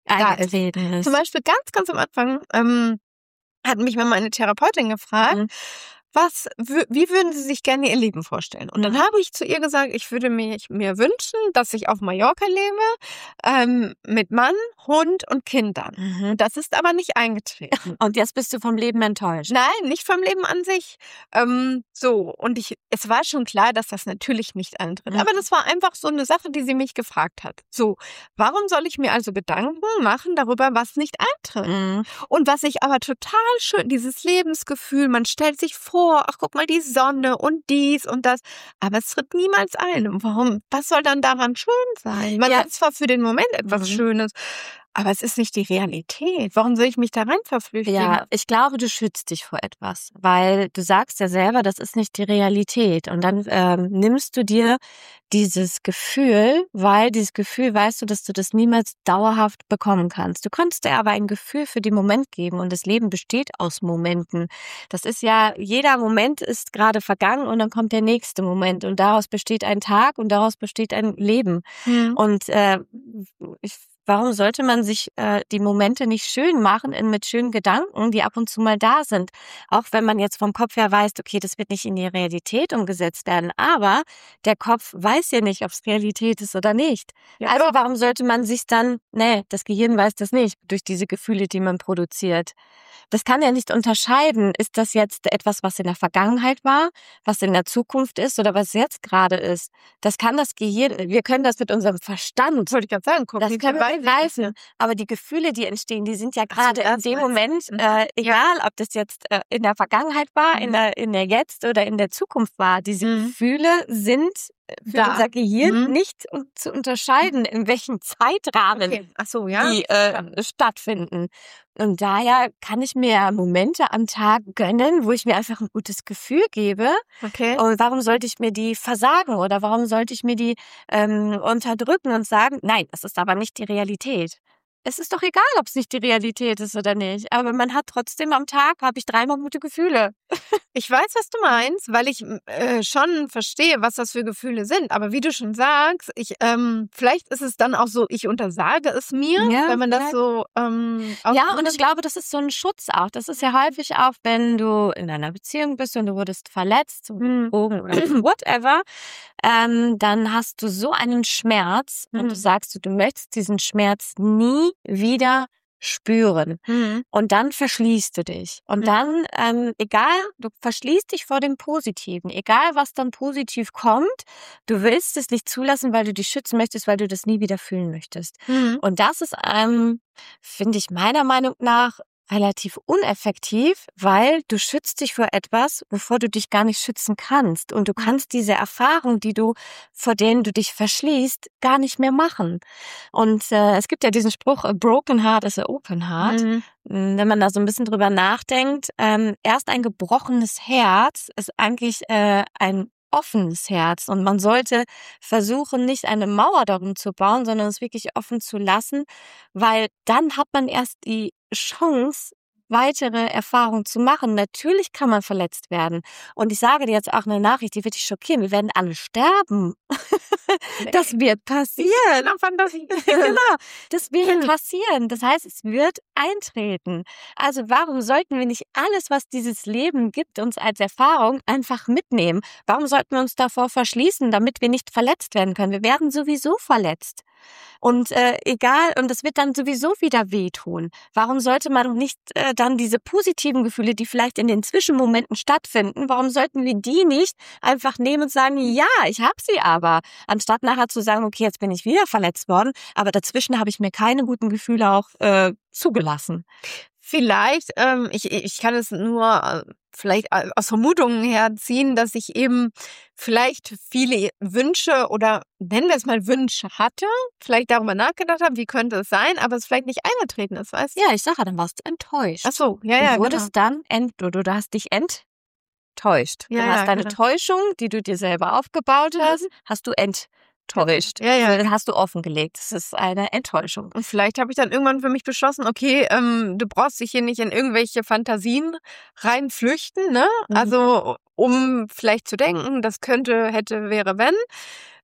eingetreten ist. Zum Beispiel ganz, ganz am Anfang ähm, hat mich mal meine Therapeutin gefragt, mhm. was, wie würden Sie sich gerne Ihr Leben vorstellen? Und dann mhm. habe ich zu ihr gesagt, ich würde mir, mir wünschen, dass ich auf Mallorca lebe, ähm, mit Mann, Hund und Kindern. Mhm. Das ist aber nicht eingetreten. Und jetzt bist du vom Leben enttäuscht? Nein, nicht vom Leben an sich. Ähm, so, und ich, es war schon klar, dass das natürlich nicht eintritt. Mhm. Aber das war einfach so eine Sache, die sie mich gefragt hat. So, warum soll ich mir also Gedanken machen darüber, was nicht eintritt? Mhm. Und was ich aber total schön, dieses Lebensgefühl, man stellt sich vor, ach, guck mal, die Sonne und dies und das. Aber es tritt niemals ein. Und warum? Was soll dann daran schön sein? Man ja. hat zwar für den Moment etwas mhm. Schönes, aber es ist nicht die Realität. Warum soll ich mich da rein verflüchtigen? Ja, ich glaube, du schützt dich vor etwas, weil du sagst ja selber, das ist nicht die Realität. Und dann ähm, nimmst du dir dieses Gefühl, weil dieses Gefühl weißt du, dass du das niemals dauerhaft bekommen kannst. Du kannst dir aber ein Gefühl für den Moment geben und das Leben besteht aus Momenten. Das ist ja, jeder Moment ist gerade vergangen und dann kommt der nächste Moment und daraus besteht ein Tag und daraus besteht ein Leben. Mhm. Und äh, ich Warum sollte man sich äh, die Momente nicht schön machen in, mit schönen Gedanken, die ab und zu mal da sind? Auch wenn man jetzt vom Kopf her weiß, okay, das wird nicht in die Realität umgesetzt werden. Aber der Kopf weiß ja nicht, ob es Realität ist oder nicht. Ja. Also warum sollte man sich dann, nee, das Gehirn weiß das nicht, durch diese Gefühle, die man produziert. Das kann ja nicht unterscheiden, ist das jetzt etwas, was in der Vergangenheit war, was in der Zukunft ist oder was jetzt gerade ist. Das kann das Gehirn, wir können das mit unserem Verstand. Wollte ich gerade sagen, das können wir greifen. Aber die Gefühle, die entstehen, die sind ja gerade in dem Moment, äh, egal ob das jetzt äh, in der Vergangenheit war, mhm. in der in der Jetzt oder in der Zukunft war. Diese mhm. Gefühle sind für da. unser Gehirn mhm. nicht zu unterscheiden, in welchem Zeitrahmen okay. Ach so, ja. die äh, stattfinden. Und daher kann ich mir Momente am Tag gönnen, wo ich mir einfach ein gutes Gefühl gebe. Okay. Und warum sollte ich mir die versagen oder warum sollte ich mir die ähm, unterdrücken und sagen, nein, das ist aber nicht die Realität. Es ist doch egal, ob es nicht die Realität ist oder nicht. Aber man hat trotzdem am Tag, habe ich dreimal gute Gefühle. Ich weiß, was du meinst, weil ich äh, schon verstehe, was das für Gefühle sind. Aber wie du schon sagst, ich ähm, vielleicht ist es dann auch so, ich untersage es mir, ja, wenn man das ja. so ähm, ja, und ich glaube, das ist so ein Schutz auch. Das ist ja häufig auch, wenn du in einer Beziehung bist und du wurdest verletzt, so hm. Drogen oder whatever, ähm, dann hast du so einen Schmerz hm. und du sagst, du, du möchtest diesen Schmerz nie wieder spüren. Mhm. Und dann verschließt du dich. Und mhm. dann, ähm, egal, du verschließt dich vor dem Positiven. Egal, was dann positiv kommt, du willst es nicht zulassen, weil du dich schützen möchtest, weil du das nie wieder fühlen möchtest. Mhm. Und das ist, ähm, finde ich meiner Meinung nach, relativ uneffektiv, weil du schützt dich vor etwas, wovor du dich gar nicht schützen kannst. Und du kannst diese Erfahrung, die du, vor denen du dich verschließt, gar nicht mehr machen. Und äh, es gibt ja diesen Spruch, a broken heart is a open heart. Mhm. Wenn man da so ein bisschen drüber nachdenkt, ähm, erst ein gebrochenes Herz ist eigentlich äh, ein offenes Herz und man sollte versuchen, nicht eine Mauer darum zu bauen, sondern es wirklich offen zu lassen, weil dann hat man erst die Chance, weitere Erfahrungen zu machen. Natürlich kann man verletzt werden. Und ich sage dir jetzt auch eine Nachricht, die wird dich schockieren. Wir werden alle sterben. Nee. Das wird passieren. Genau, das wird passieren. Das heißt, es wird eintreten. Also warum sollten wir nicht alles, was dieses Leben gibt, uns als Erfahrung einfach mitnehmen? Warum sollten wir uns davor verschließen, damit wir nicht verletzt werden können? Wir werden sowieso verletzt. Und äh, egal, und das wird dann sowieso wieder wehtun. Warum sollte man nicht äh, dann diese positiven Gefühle, die vielleicht in den Zwischenmomenten stattfinden, warum sollten wir die nicht einfach nehmen und sagen, ja, ich habe sie aber, anstatt nachher zu sagen, okay, jetzt bin ich wieder verletzt worden, aber dazwischen habe ich mir keine guten Gefühle auch äh, zugelassen. Vielleicht, ähm, ich, ich kann es nur äh, vielleicht aus Vermutungen herziehen, dass ich eben vielleicht viele Wünsche oder nennen wir es mal Wünsche hatte, vielleicht darüber nachgedacht habe, wie könnte es sein, aber es vielleicht nicht eingetreten ist, weißt du? Ja, ich sage, dann warst du enttäuscht. Ach so, ja, ja. Du wurdest genau. dann, ent, du, du hast dich enttäuscht. Ja, du hast ja, deine genau. Täuschung, die du dir selber aufgebaut hast, hast du enttäuscht. Täuscht. Ja, ja. Das hast du offengelegt. Das ist eine Enttäuschung. Und vielleicht habe ich dann irgendwann für mich beschlossen, okay, ähm, du brauchst dich hier nicht in irgendwelche Fantasien reinflüchten, ne? Mhm. Also, um vielleicht zu denken, das könnte, hätte, wäre, wenn.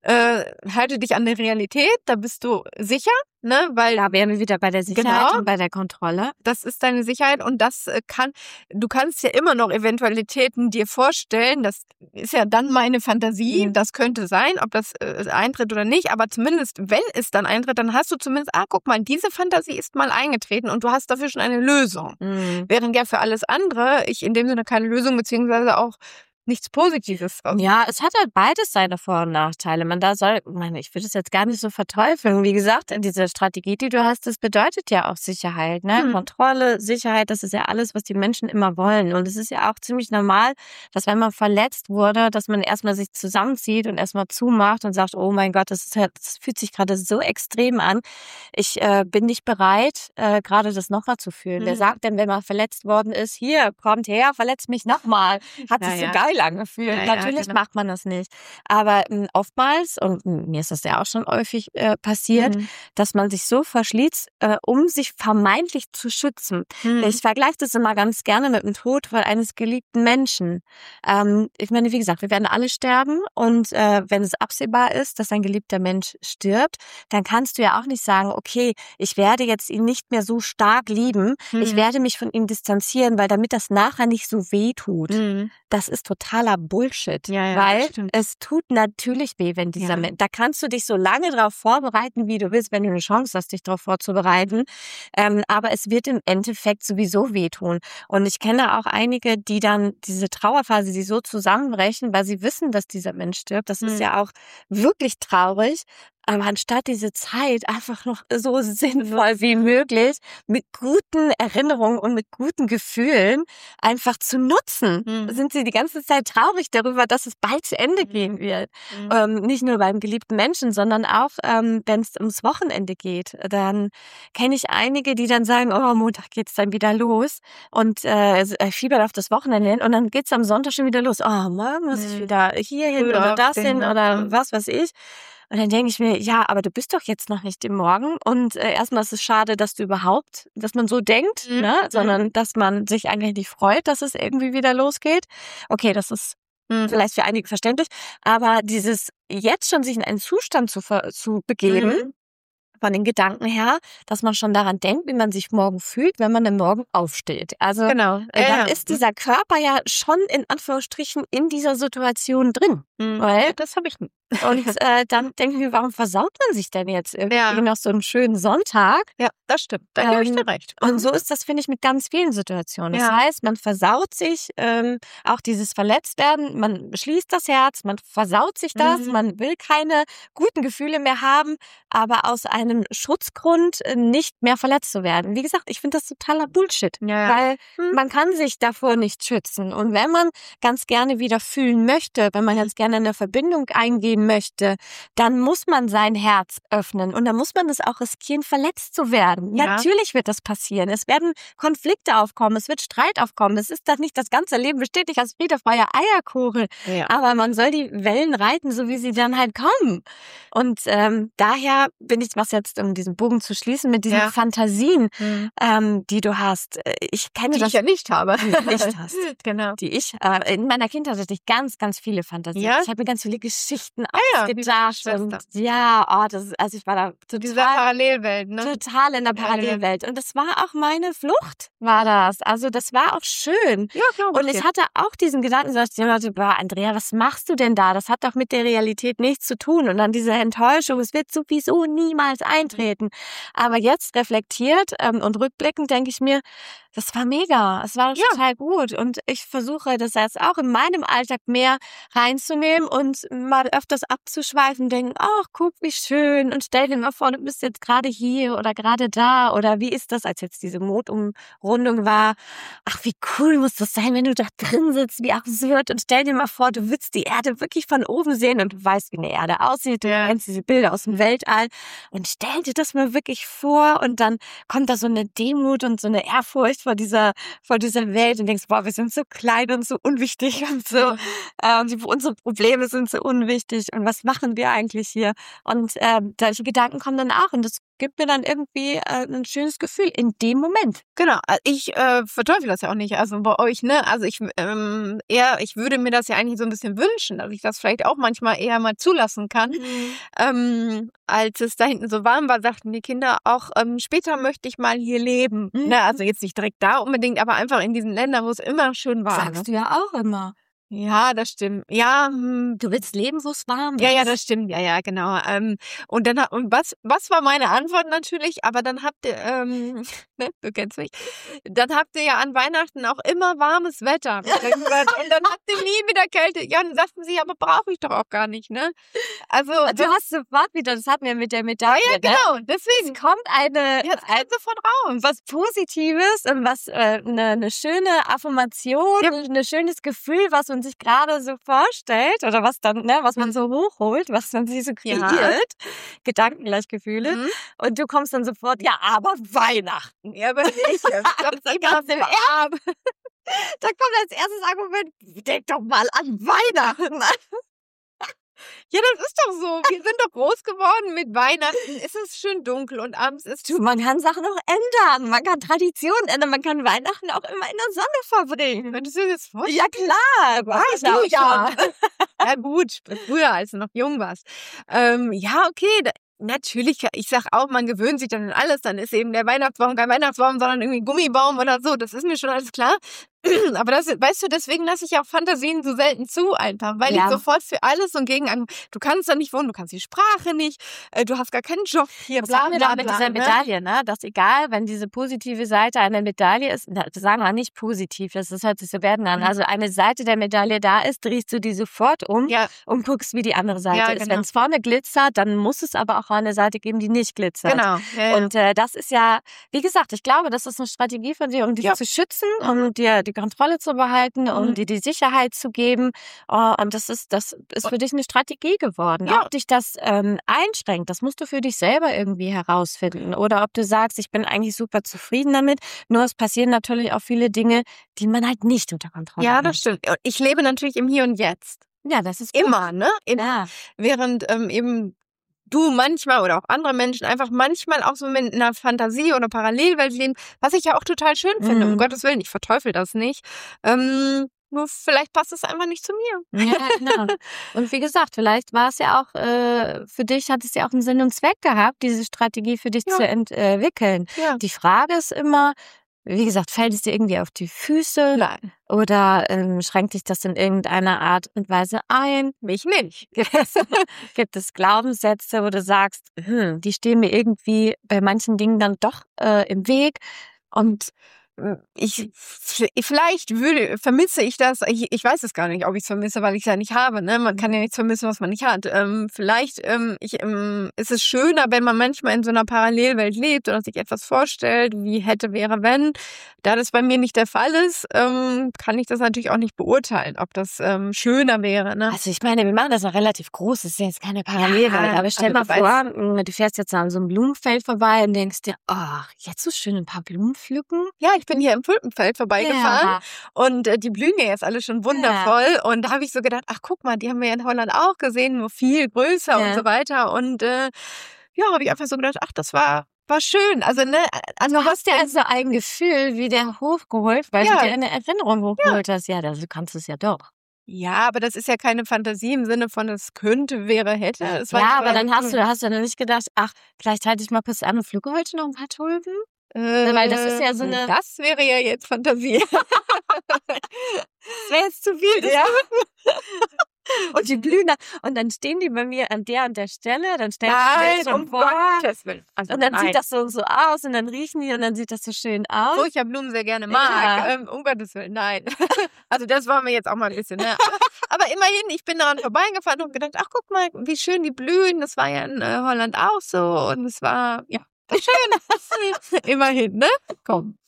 äh, halte dich an der Realität, da bist du sicher, ne? Weil Da wären wir wieder bei der Sicherheit Genau. und bei der Kontrolle. das ist deine Sicherheit und das äh, kann, du kannst ja immer noch Eventualitäten dir vorstellen, das ist ja dann meine Fantasie, Mhm. das könnte sein, ob das äh, eintritt oder nicht, aber zumindest, wenn es dann eintritt, dann hast du zumindest, ah, guck mal, diese Fantasie ist mal eingetreten und du hast dafür schon eine Lösung. Mhm. Während ja für alles andere ich in dem Sinne keine Lösung beziehungsweise auch nichts Positives draus. Ja, es hat halt beides seine Vor- und Nachteile. Man da soll, ich meine, ich würde es jetzt gar nicht so verteufeln. Wie gesagt, diese Strategie, die du hast, das bedeutet ja auch Sicherheit, ne? Mhm. Kontrolle, Sicherheit, das ist ja alles, was die Menschen immer wollen. Und es ist ja auch ziemlich normal, dass wenn man verletzt wurde, dass man erstmal sich zusammenzieht und erstmal zumacht und sagt, oh mein Gott, das ist ja, das fühlt sich gerade so extrem an. Ich äh, bin nicht bereit, äh, gerade das nochmal zu fühlen. Wer Mhm. sagt denn, wenn man verletzt worden ist, hier, kommt her, verletzt mich nochmal. Hat Ja, sich ja. so geil angefühlt. Ja, ja, Natürlich genau. macht man das nicht. Aber m, oftmals, und m, mir ist das ja auch schon häufig äh, passiert, Mhm. dass man sich so verschließt, äh, um sich vermeintlich zu schützen. Mhm. Ich vergleiche das immer ganz gerne mit dem Tod von eines geliebten Menschen. Ähm, ich meine, wie gesagt, wir werden alle sterben und äh, wenn es absehbar ist, dass ein geliebter Mensch stirbt, dann kannst du ja auch nicht sagen, okay, ich werde jetzt ihn nicht mehr so stark lieben, ich Mhm. werde mich von ihm distanzieren, weil damit das nachher nicht so weh tut. Mhm. Das ist totaler Bullshit, Ja, ja, weil das stimmt. es tut natürlich weh, wenn dieser Ja. Mensch, da kannst du dich so lange darauf vorbereiten, wie du willst, wenn du eine Chance hast, dich darauf vorzubereiten, ähm, aber es wird im Endeffekt sowieso wehtun. Und ich kenne auch einige, die dann diese Trauerphase, die so zusammenbrechen, weil sie wissen, dass dieser Mensch stirbt. Das ist Mhm. ja auch wirklich traurig. Aber anstatt diese Zeit einfach noch so sinnvoll wie möglich mit guten Erinnerungen und mit guten Gefühlen einfach zu nutzen, Mhm. sind sie die ganze Zeit traurig darüber, dass es bald zu Ende gehen wird. Mhm. Ähm, nicht nur beim geliebten Menschen, sondern auch, ähm, wenn es ums Wochenende geht. Dann kenne ich einige, die dann sagen, oh, am Montag geht's dann wieder los und äh, äh, fiebern auf das Wochenende hin und dann geht's am Sonntag schon wieder los. Oh, morgen muss ich Mhm. wieder hier hin Früher oder das aufstehen, hin ne? oder Mhm. was weiß ich. Und dann denke ich mir, ja, aber du bist doch jetzt noch nicht im Morgen. Und äh, erstmal ist es schade, dass du überhaupt, dass man so denkt, Mhm. ne? Mhm. Sondern dass man sich eigentlich nicht freut, dass es irgendwie wieder losgeht. Okay, das ist Mhm. vielleicht für einige verständlich, aber dieses jetzt schon sich in einen Zustand zu, ver zu begeben, Mhm. von den Gedanken her, dass man schon daran denkt, wie man sich morgen fühlt, wenn man am Morgen aufsteht. Also Genau. äh, Ja, dann ja. ist dieser Körper ja schon in Anführungsstrichen in dieser Situation drin. Mhm. Weil Das habe ich nicht. und äh, dann denken wir, warum versaut man sich denn jetzt irgendwie Ja. noch so einen schönen Sonntag? Ja, das stimmt. Da gebe ich Ähm, dir recht. Und so ist das, finde ich, mit ganz vielen Situationen. Das Ja. heißt, man versaut sich ähm, auch dieses Verletztwerden, man schließt das Herz, man versaut sich das, Mhm. man will keine guten Gefühle mehr haben, aber aus einem Schutzgrund äh, nicht mehr verletzt zu werden. Wie gesagt, ich finde das totaler Bullshit, Ja, ja. weil Mhm. man kann sich davor nicht schützen. Und wenn man ganz gerne wieder fühlen möchte, wenn man ganz gerne eine Verbindung eingehen möchte, dann muss man sein Herz öffnen und dann muss man es auch riskieren, verletzt zu werden. Ja. Natürlich wird das passieren. Es werden Konflikte aufkommen, es wird Streit aufkommen. Es ist doch nicht, das ganze Leben besteht nicht aus Friede, Feuer, Eierkuchen. Ja. Aber man soll die Wellen reiten, so wie sie dann halt kommen. Und ähm, daher bin ich, was jetzt, um diesen Bogen zu schließen, mit diesen Ja. Fantasien, Mhm. ähm, die du hast. Äh, Ich kenne Die das ich ja nicht habe. nicht hast. Genau. Die ich, äh, in meiner Kindheit hatte ich ganz, ganz viele Fantasien. Ja? Ich habe mir ganz viele Geschichten Ah ja, wie deine ausgedacht. Schwester. Und ja, oh, das ist, also ich war da Diese total, Parallelwelt, ne? total in der Ja, ja. Parallelwelt. Und das war auch meine Flucht, war das. Also das war auch schön. Ja, glaube Und ich hatte auch diesen Gedanken, dass ich dachte, boah, Andrea, was machst du denn da? Das hat doch mit der Realität nichts zu tun. Und dann diese Enttäuschung, es wird sowieso niemals eintreten. Aber jetzt reflektiert ähm, und rückblickend denke ich mir, das war mega. Es war Ja. total gut. Und ich versuche das jetzt auch in meinem Alltag mehr reinzunehmen und mal öfters abzuschweifen, denken, ach, guck, wie schön. Und stell dir mal vor, du bist jetzt gerade hier oder gerade da. Oder wie ist das, als jetzt diese Mondumrundung war? Ach, wie cool muss das sein, wenn du da drin sitzt, wie absurd. Und stell dir mal vor, du würdest die Erde wirklich von oben sehen und du weißt, wie eine Erde aussieht. Du Ja. kennst diese Bilder aus dem Weltall. Und stell dir das mal wirklich vor und dann kommt da so eine Demut und so eine Ehrfurcht vor dieser, vor dieser Welt und denkst, boah, wir sind so klein und so unwichtig und so, äh, und die, unsere Probleme sind so unwichtig eigentlich und was machen wir eigentlich hier? Und äh, solche Gedanken kommen dann auch und das gibt mir dann irgendwie äh, ein schönes Gefühl in dem Moment. Genau, ich äh, verteufel das ja auch nicht, also bei euch, ne? Also ich ähm, eher, ich würde mir das ja eigentlich so ein bisschen wünschen, dass ich das vielleicht auch manchmal eher mal zulassen kann. Mhm. Ähm, als es da hinten so warm war, sagten die Kinder auch, ähm, später möchte ich mal hier leben. Mhm. Ne? Also jetzt nicht direkt da unbedingt, aber einfach in diesen Ländern, wo es immer schön war. Sagst ne? du ja auch immer. Ja, das stimmt. Ja, hm. Du willst leben, wo es warm ist. Ja, ja, das stimmt. Ja, ja, genau. Ähm, und dann und was, was war meine Antwort natürlich? Aber dann habt ihr, ähm, ne, du kennst mich. Dann habt ihr ja an Weihnachten auch immer warmes Wetter. Und dann habt ihr nie wieder Kälte. Ja, dann sagten sie, aber brauche ich doch auch gar nicht, ne? Also du hast sofort wieder. Das hatten wir mit der Medaille. Ja, ja, genau. Deswegen es kommt eine, ja, ein, sofort raus. Was Positives und was äh, eine, eine schöne Affirmation, ja. ein schönes Gefühl, was man sich gerade so vorstellt oder was dann, ne, was man so hochholt, was man sich so kreiert, ja. Gedankengleichgefühle. Mhm. Und du kommst dann sofort, ja, aber Weihnachten. Ja, aber ich. das ganz im Ernst. Da kommt als erstes Argument, denk doch mal an Weihnachten. Ja, das ist doch so. Wir sind doch groß geworden mit Weihnachten. Es ist schön dunkel und abends ist... Du, man kann Sachen auch ändern. Man kann Traditionen ändern. Man kann Weihnachten auch immer in der Sonne verbringen. Könntest du dir das vorstellen? Ja, klar. Weißt du, ja. Ja, gut. Früher, als du noch jung warst. Ähm, ja, okay. Da, natürlich, ich sag auch, man gewöhnt sich dann an alles. Dann ist eben der Weihnachtsbaum kein Weihnachtsbaum, sondern irgendwie ein Gummibaum oder so. Das ist mir schon alles klar. Aber das, weißt du, deswegen lasse ich auch Fantasien so selten zu einfach, weil ja. ich sofort für alles und gegen, du kannst da nicht wohnen, du kannst die Sprache nicht, du hast gar keinen Job hier, das bla, bla, bla, mit dieser Medaille, ne? Dass egal, wenn diese positive Seite einer Medaille ist, das sagen wir nicht positiv, das hört sich so werden an, also eine Seite der Medaille da ist, drehst du die sofort um ja. und guckst, wie die andere Seite ja, ist. Genau. Wenn es vorne glitzert, dann muss es aber auch eine Seite geben, die nicht glitzert. Genau. Ja, ja. Und äh, das ist ja, wie gesagt, ich glaube, das ist eine Strategie von dir, um dich ja. zu schützen, um dir die Kontrolle zu behalten, mhm. um dir die Sicherheit zu geben. Oh, und das ist, das ist für dich eine Strategie geworden. Ja. Ob dich das ähm, einschränkt, das musst du für dich selber irgendwie herausfinden. Oder ob du sagst, ich bin eigentlich super zufrieden damit. Nur es passieren natürlich auch viele Dinge, die man halt nicht unter Kontrolle hat. Ja, das stimmt. Ich lebe natürlich im Hier und Jetzt. Ja, das ist gut. Immer, ne? In, ja. Während ähm, eben du manchmal oder auch andere Menschen einfach manchmal auch so mit einer Fantasie oder Parallelwelt leben, was ich ja auch total schön finde, mhm. um Gottes Willen, ich verteufel das nicht. Ähm, nur vielleicht passt es einfach nicht zu mir. Ja, genau. Und wie gesagt, vielleicht war es ja auch, äh, für dich hat es ja auch einen Sinn und Zweck gehabt, diese Strategie für dich ja. zu entwickeln. Ja. Die Frage ist immer, wie gesagt, fällt es dir irgendwie auf die Füße? Nein. Oder ähm, schränkt dich das in irgendeiner Art und Weise ein? Mich nicht. Gibt es Glaubenssätze, wo du sagst, hm, die stehen mir irgendwie bei manchen Dingen dann doch äh, im Weg? Und ich, vielleicht würde, vermisse ich das, ich, ich weiß es gar nicht, ob ich es vermisse, weil ich es ja nicht habe, ne? Man kann ja nichts vermissen, was man nicht hat. Ähm, vielleicht ähm, ich, ähm, ist es schöner, wenn man manchmal in so einer Parallelwelt lebt oder sich etwas vorstellt, wie hätte, wäre, wenn. Da das bei mir nicht der Fall ist, ähm, kann ich das natürlich auch nicht beurteilen, ob das ähm, schöner wäre, ne? Also ich meine, wir machen das noch relativ groß, das ist ja jetzt keine Parallelwelt, ja, aber stell dir mal vor, du fährst jetzt an so einem Blumenfeld vorbei und denkst dir, oh, jetzt so schön ein paar Blumen pflücken. Ja, ich bin hier im Tulpenfeld vorbeigefahren ja. und äh, die blühen ja jetzt alle schon wundervoll ja. und da habe ich so gedacht, ach guck mal, die haben wir in Holland auch gesehen, nur viel größer ja. und so weiter und äh, ja, habe ich einfach so gedacht, ach, das war war schön, also ne, also du hast ja also ein Gefühl wieder hochgeholt, weil ja. du dir eine Erinnerung hochgeholt ja. hast, ja, das, du kannst es ja doch. Ja, aber das ist ja keine Fantasie im Sinne von, es könnte, wäre, hätte. Es war ja, aber dann hast du, hast du dann nicht gedacht, ach, vielleicht halte ich mal kurz an und pflücke heute noch ein paar Tulpen. Äh, Weil das ist ja so eine... Das wäre ja jetzt Fantasie. Das wäre jetzt zu viel. Ja. Und die blühen da. Und dann stehen die bei mir an der und der Stelle. Dann stellst nein, du das schon um vor. Gottes Willen. Also und dann nein. sieht das so und so aus. Und dann riechen die und dann sieht das so schön aus. Wo ich ja Blumen sehr gerne mag. Ja. Ähm, um Gottes Willen, nein. Also das war mir jetzt auch mal ein bisschen. Ne? Aber immerhin, ich bin daran vorbeigefahren und gedacht, ach guck mal, wie schön die blühen. Das war ja in äh, Holland auch so. Und es war, ja, schön. Immerhin, ne? Komm.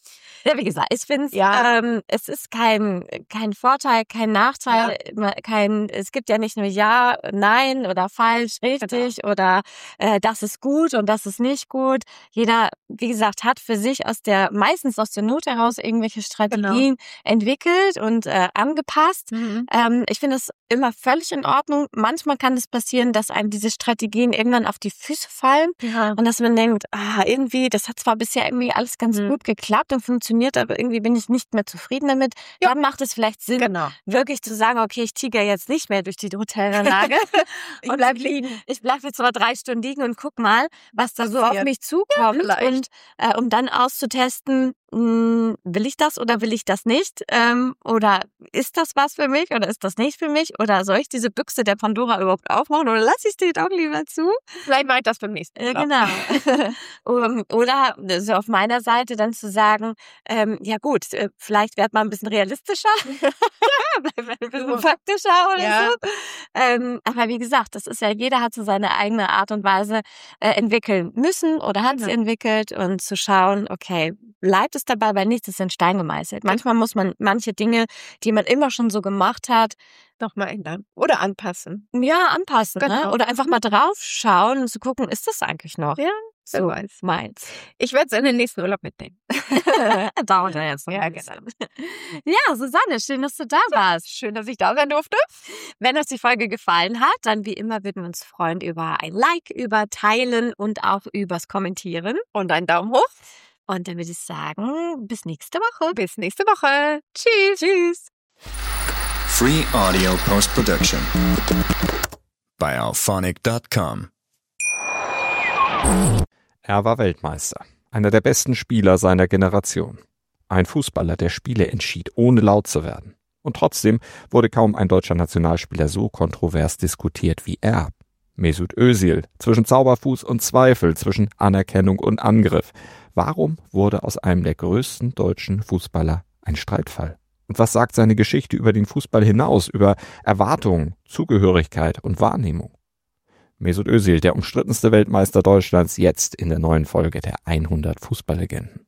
Ja, wie gesagt, ich finde Ja. ähm, es ist kein, kein Vorteil, kein Nachteil, kein, es gibt ja nicht nur Ja, Nein oder falsch, richtig oder äh, das ist gut und das ist nicht gut. Jeder, wie gesagt, hat für sich aus der, meistens aus der Not heraus irgendwelche Strategien entwickelt und äh, angepasst. Mhm. Ähm, ich finde es immer völlig in Ordnung. Manchmal kann es passieren, dass einem diese Strategien irgendwann auf die Füße fallen Ja. und dass man denkt, ah, irgendwie, das hat zwar bisher irgendwie alles ganz Mhm. gut geklappt und funktioniert, aber irgendwie bin ich nicht mehr zufrieden damit. Ja. Dann macht es vielleicht Sinn, Genau. wirklich zu sagen, okay, ich tiger jetzt nicht mehr durch die Hotelanlage. Ich und bleib liegen. Ich bleibe jetzt mal drei Stunden liegen und guck mal, was da so auf Passiert. mich zukommt. vielleicht. und äh, um dann auszutesten, mh, will ich das oder will ich das nicht? Ähm, oder ist das was für mich oder ist das nicht für mich? Oder soll ich diese Büchse der Pandora überhaupt aufmachen oder lasse ich die doch lieber zu? Vielleicht mache ich das beim nächsten Ja, Mal. genau. Um, oder so auf meiner Seite dann zu sagen, ähm, ja gut, äh, vielleicht werd mal ein bisschen realistischer, bleib ein bisschen faktischer oder Ja. so. Ähm, aber wie gesagt, das ist ja, jeder hat so seine eigene Art und Weise äh, entwickeln müssen oder hat sie Genau. entwickelt und zu schauen, okay, bleibt es dabei, weil nichts ist in Stein gemeißelt. Manchmal muss man manche Dinge, die man immer schon so gemacht hat, Nochmal ändern. Oder anpassen. ja, anpassen, ne? Genau. Oder einfach mal drauf schauen und zu gucken, ist das eigentlich noch Ja, wer so weiß. meins? Ich werde es in den nächsten Urlaub mitnehmen. Dauert ja jetzt noch Ja, ein bisschen. Ja, Susanne, schön, dass du da warst. Schön, dass ich da sein durfte. Wenn euch die Folge gefallen hat, dann wie immer würden wir uns freuen über ein Like, über Teilen und auch übers Kommentieren. Und einen Daumen hoch. Und dann würde ich sagen, bis nächste Woche. Bis nächste Woche. Tschüss. Tschüss. Free Audio Post Production by Alphonic dot com. Er war Weltmeister, einer der besten Spieler seiner Generation. Ein Fußballer, der Spiele entschied, ohne laut zu werden. Und trotzdem wurde kaum ein deutscher Nationalspieler so kontrovers diskutiert wie er. Mesut Özil, zwischen Zauberfuß und Zweifel, zwischen Anerkennung und Angriff. Warum wurde aus einem der größten deutschen Fußballer ein Streitfall? Und was sagt seine Geschichte über den Fußball hinaus, über Erwartungen, Zugehörigkeit und Wahrnehmung? Mesut Özil, der umstrittenste Weltmeister Deutschlands, jetzt in der neuen Folge der hundert Fußballlegenden.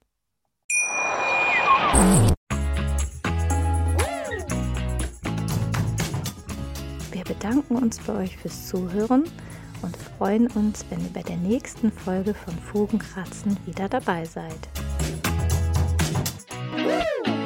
Wir bedanken uns bei euch fürs Zuhören und freuen uns, wenn ihr bei der nächsten Folge von Fugenkratzen wieder dabei seid.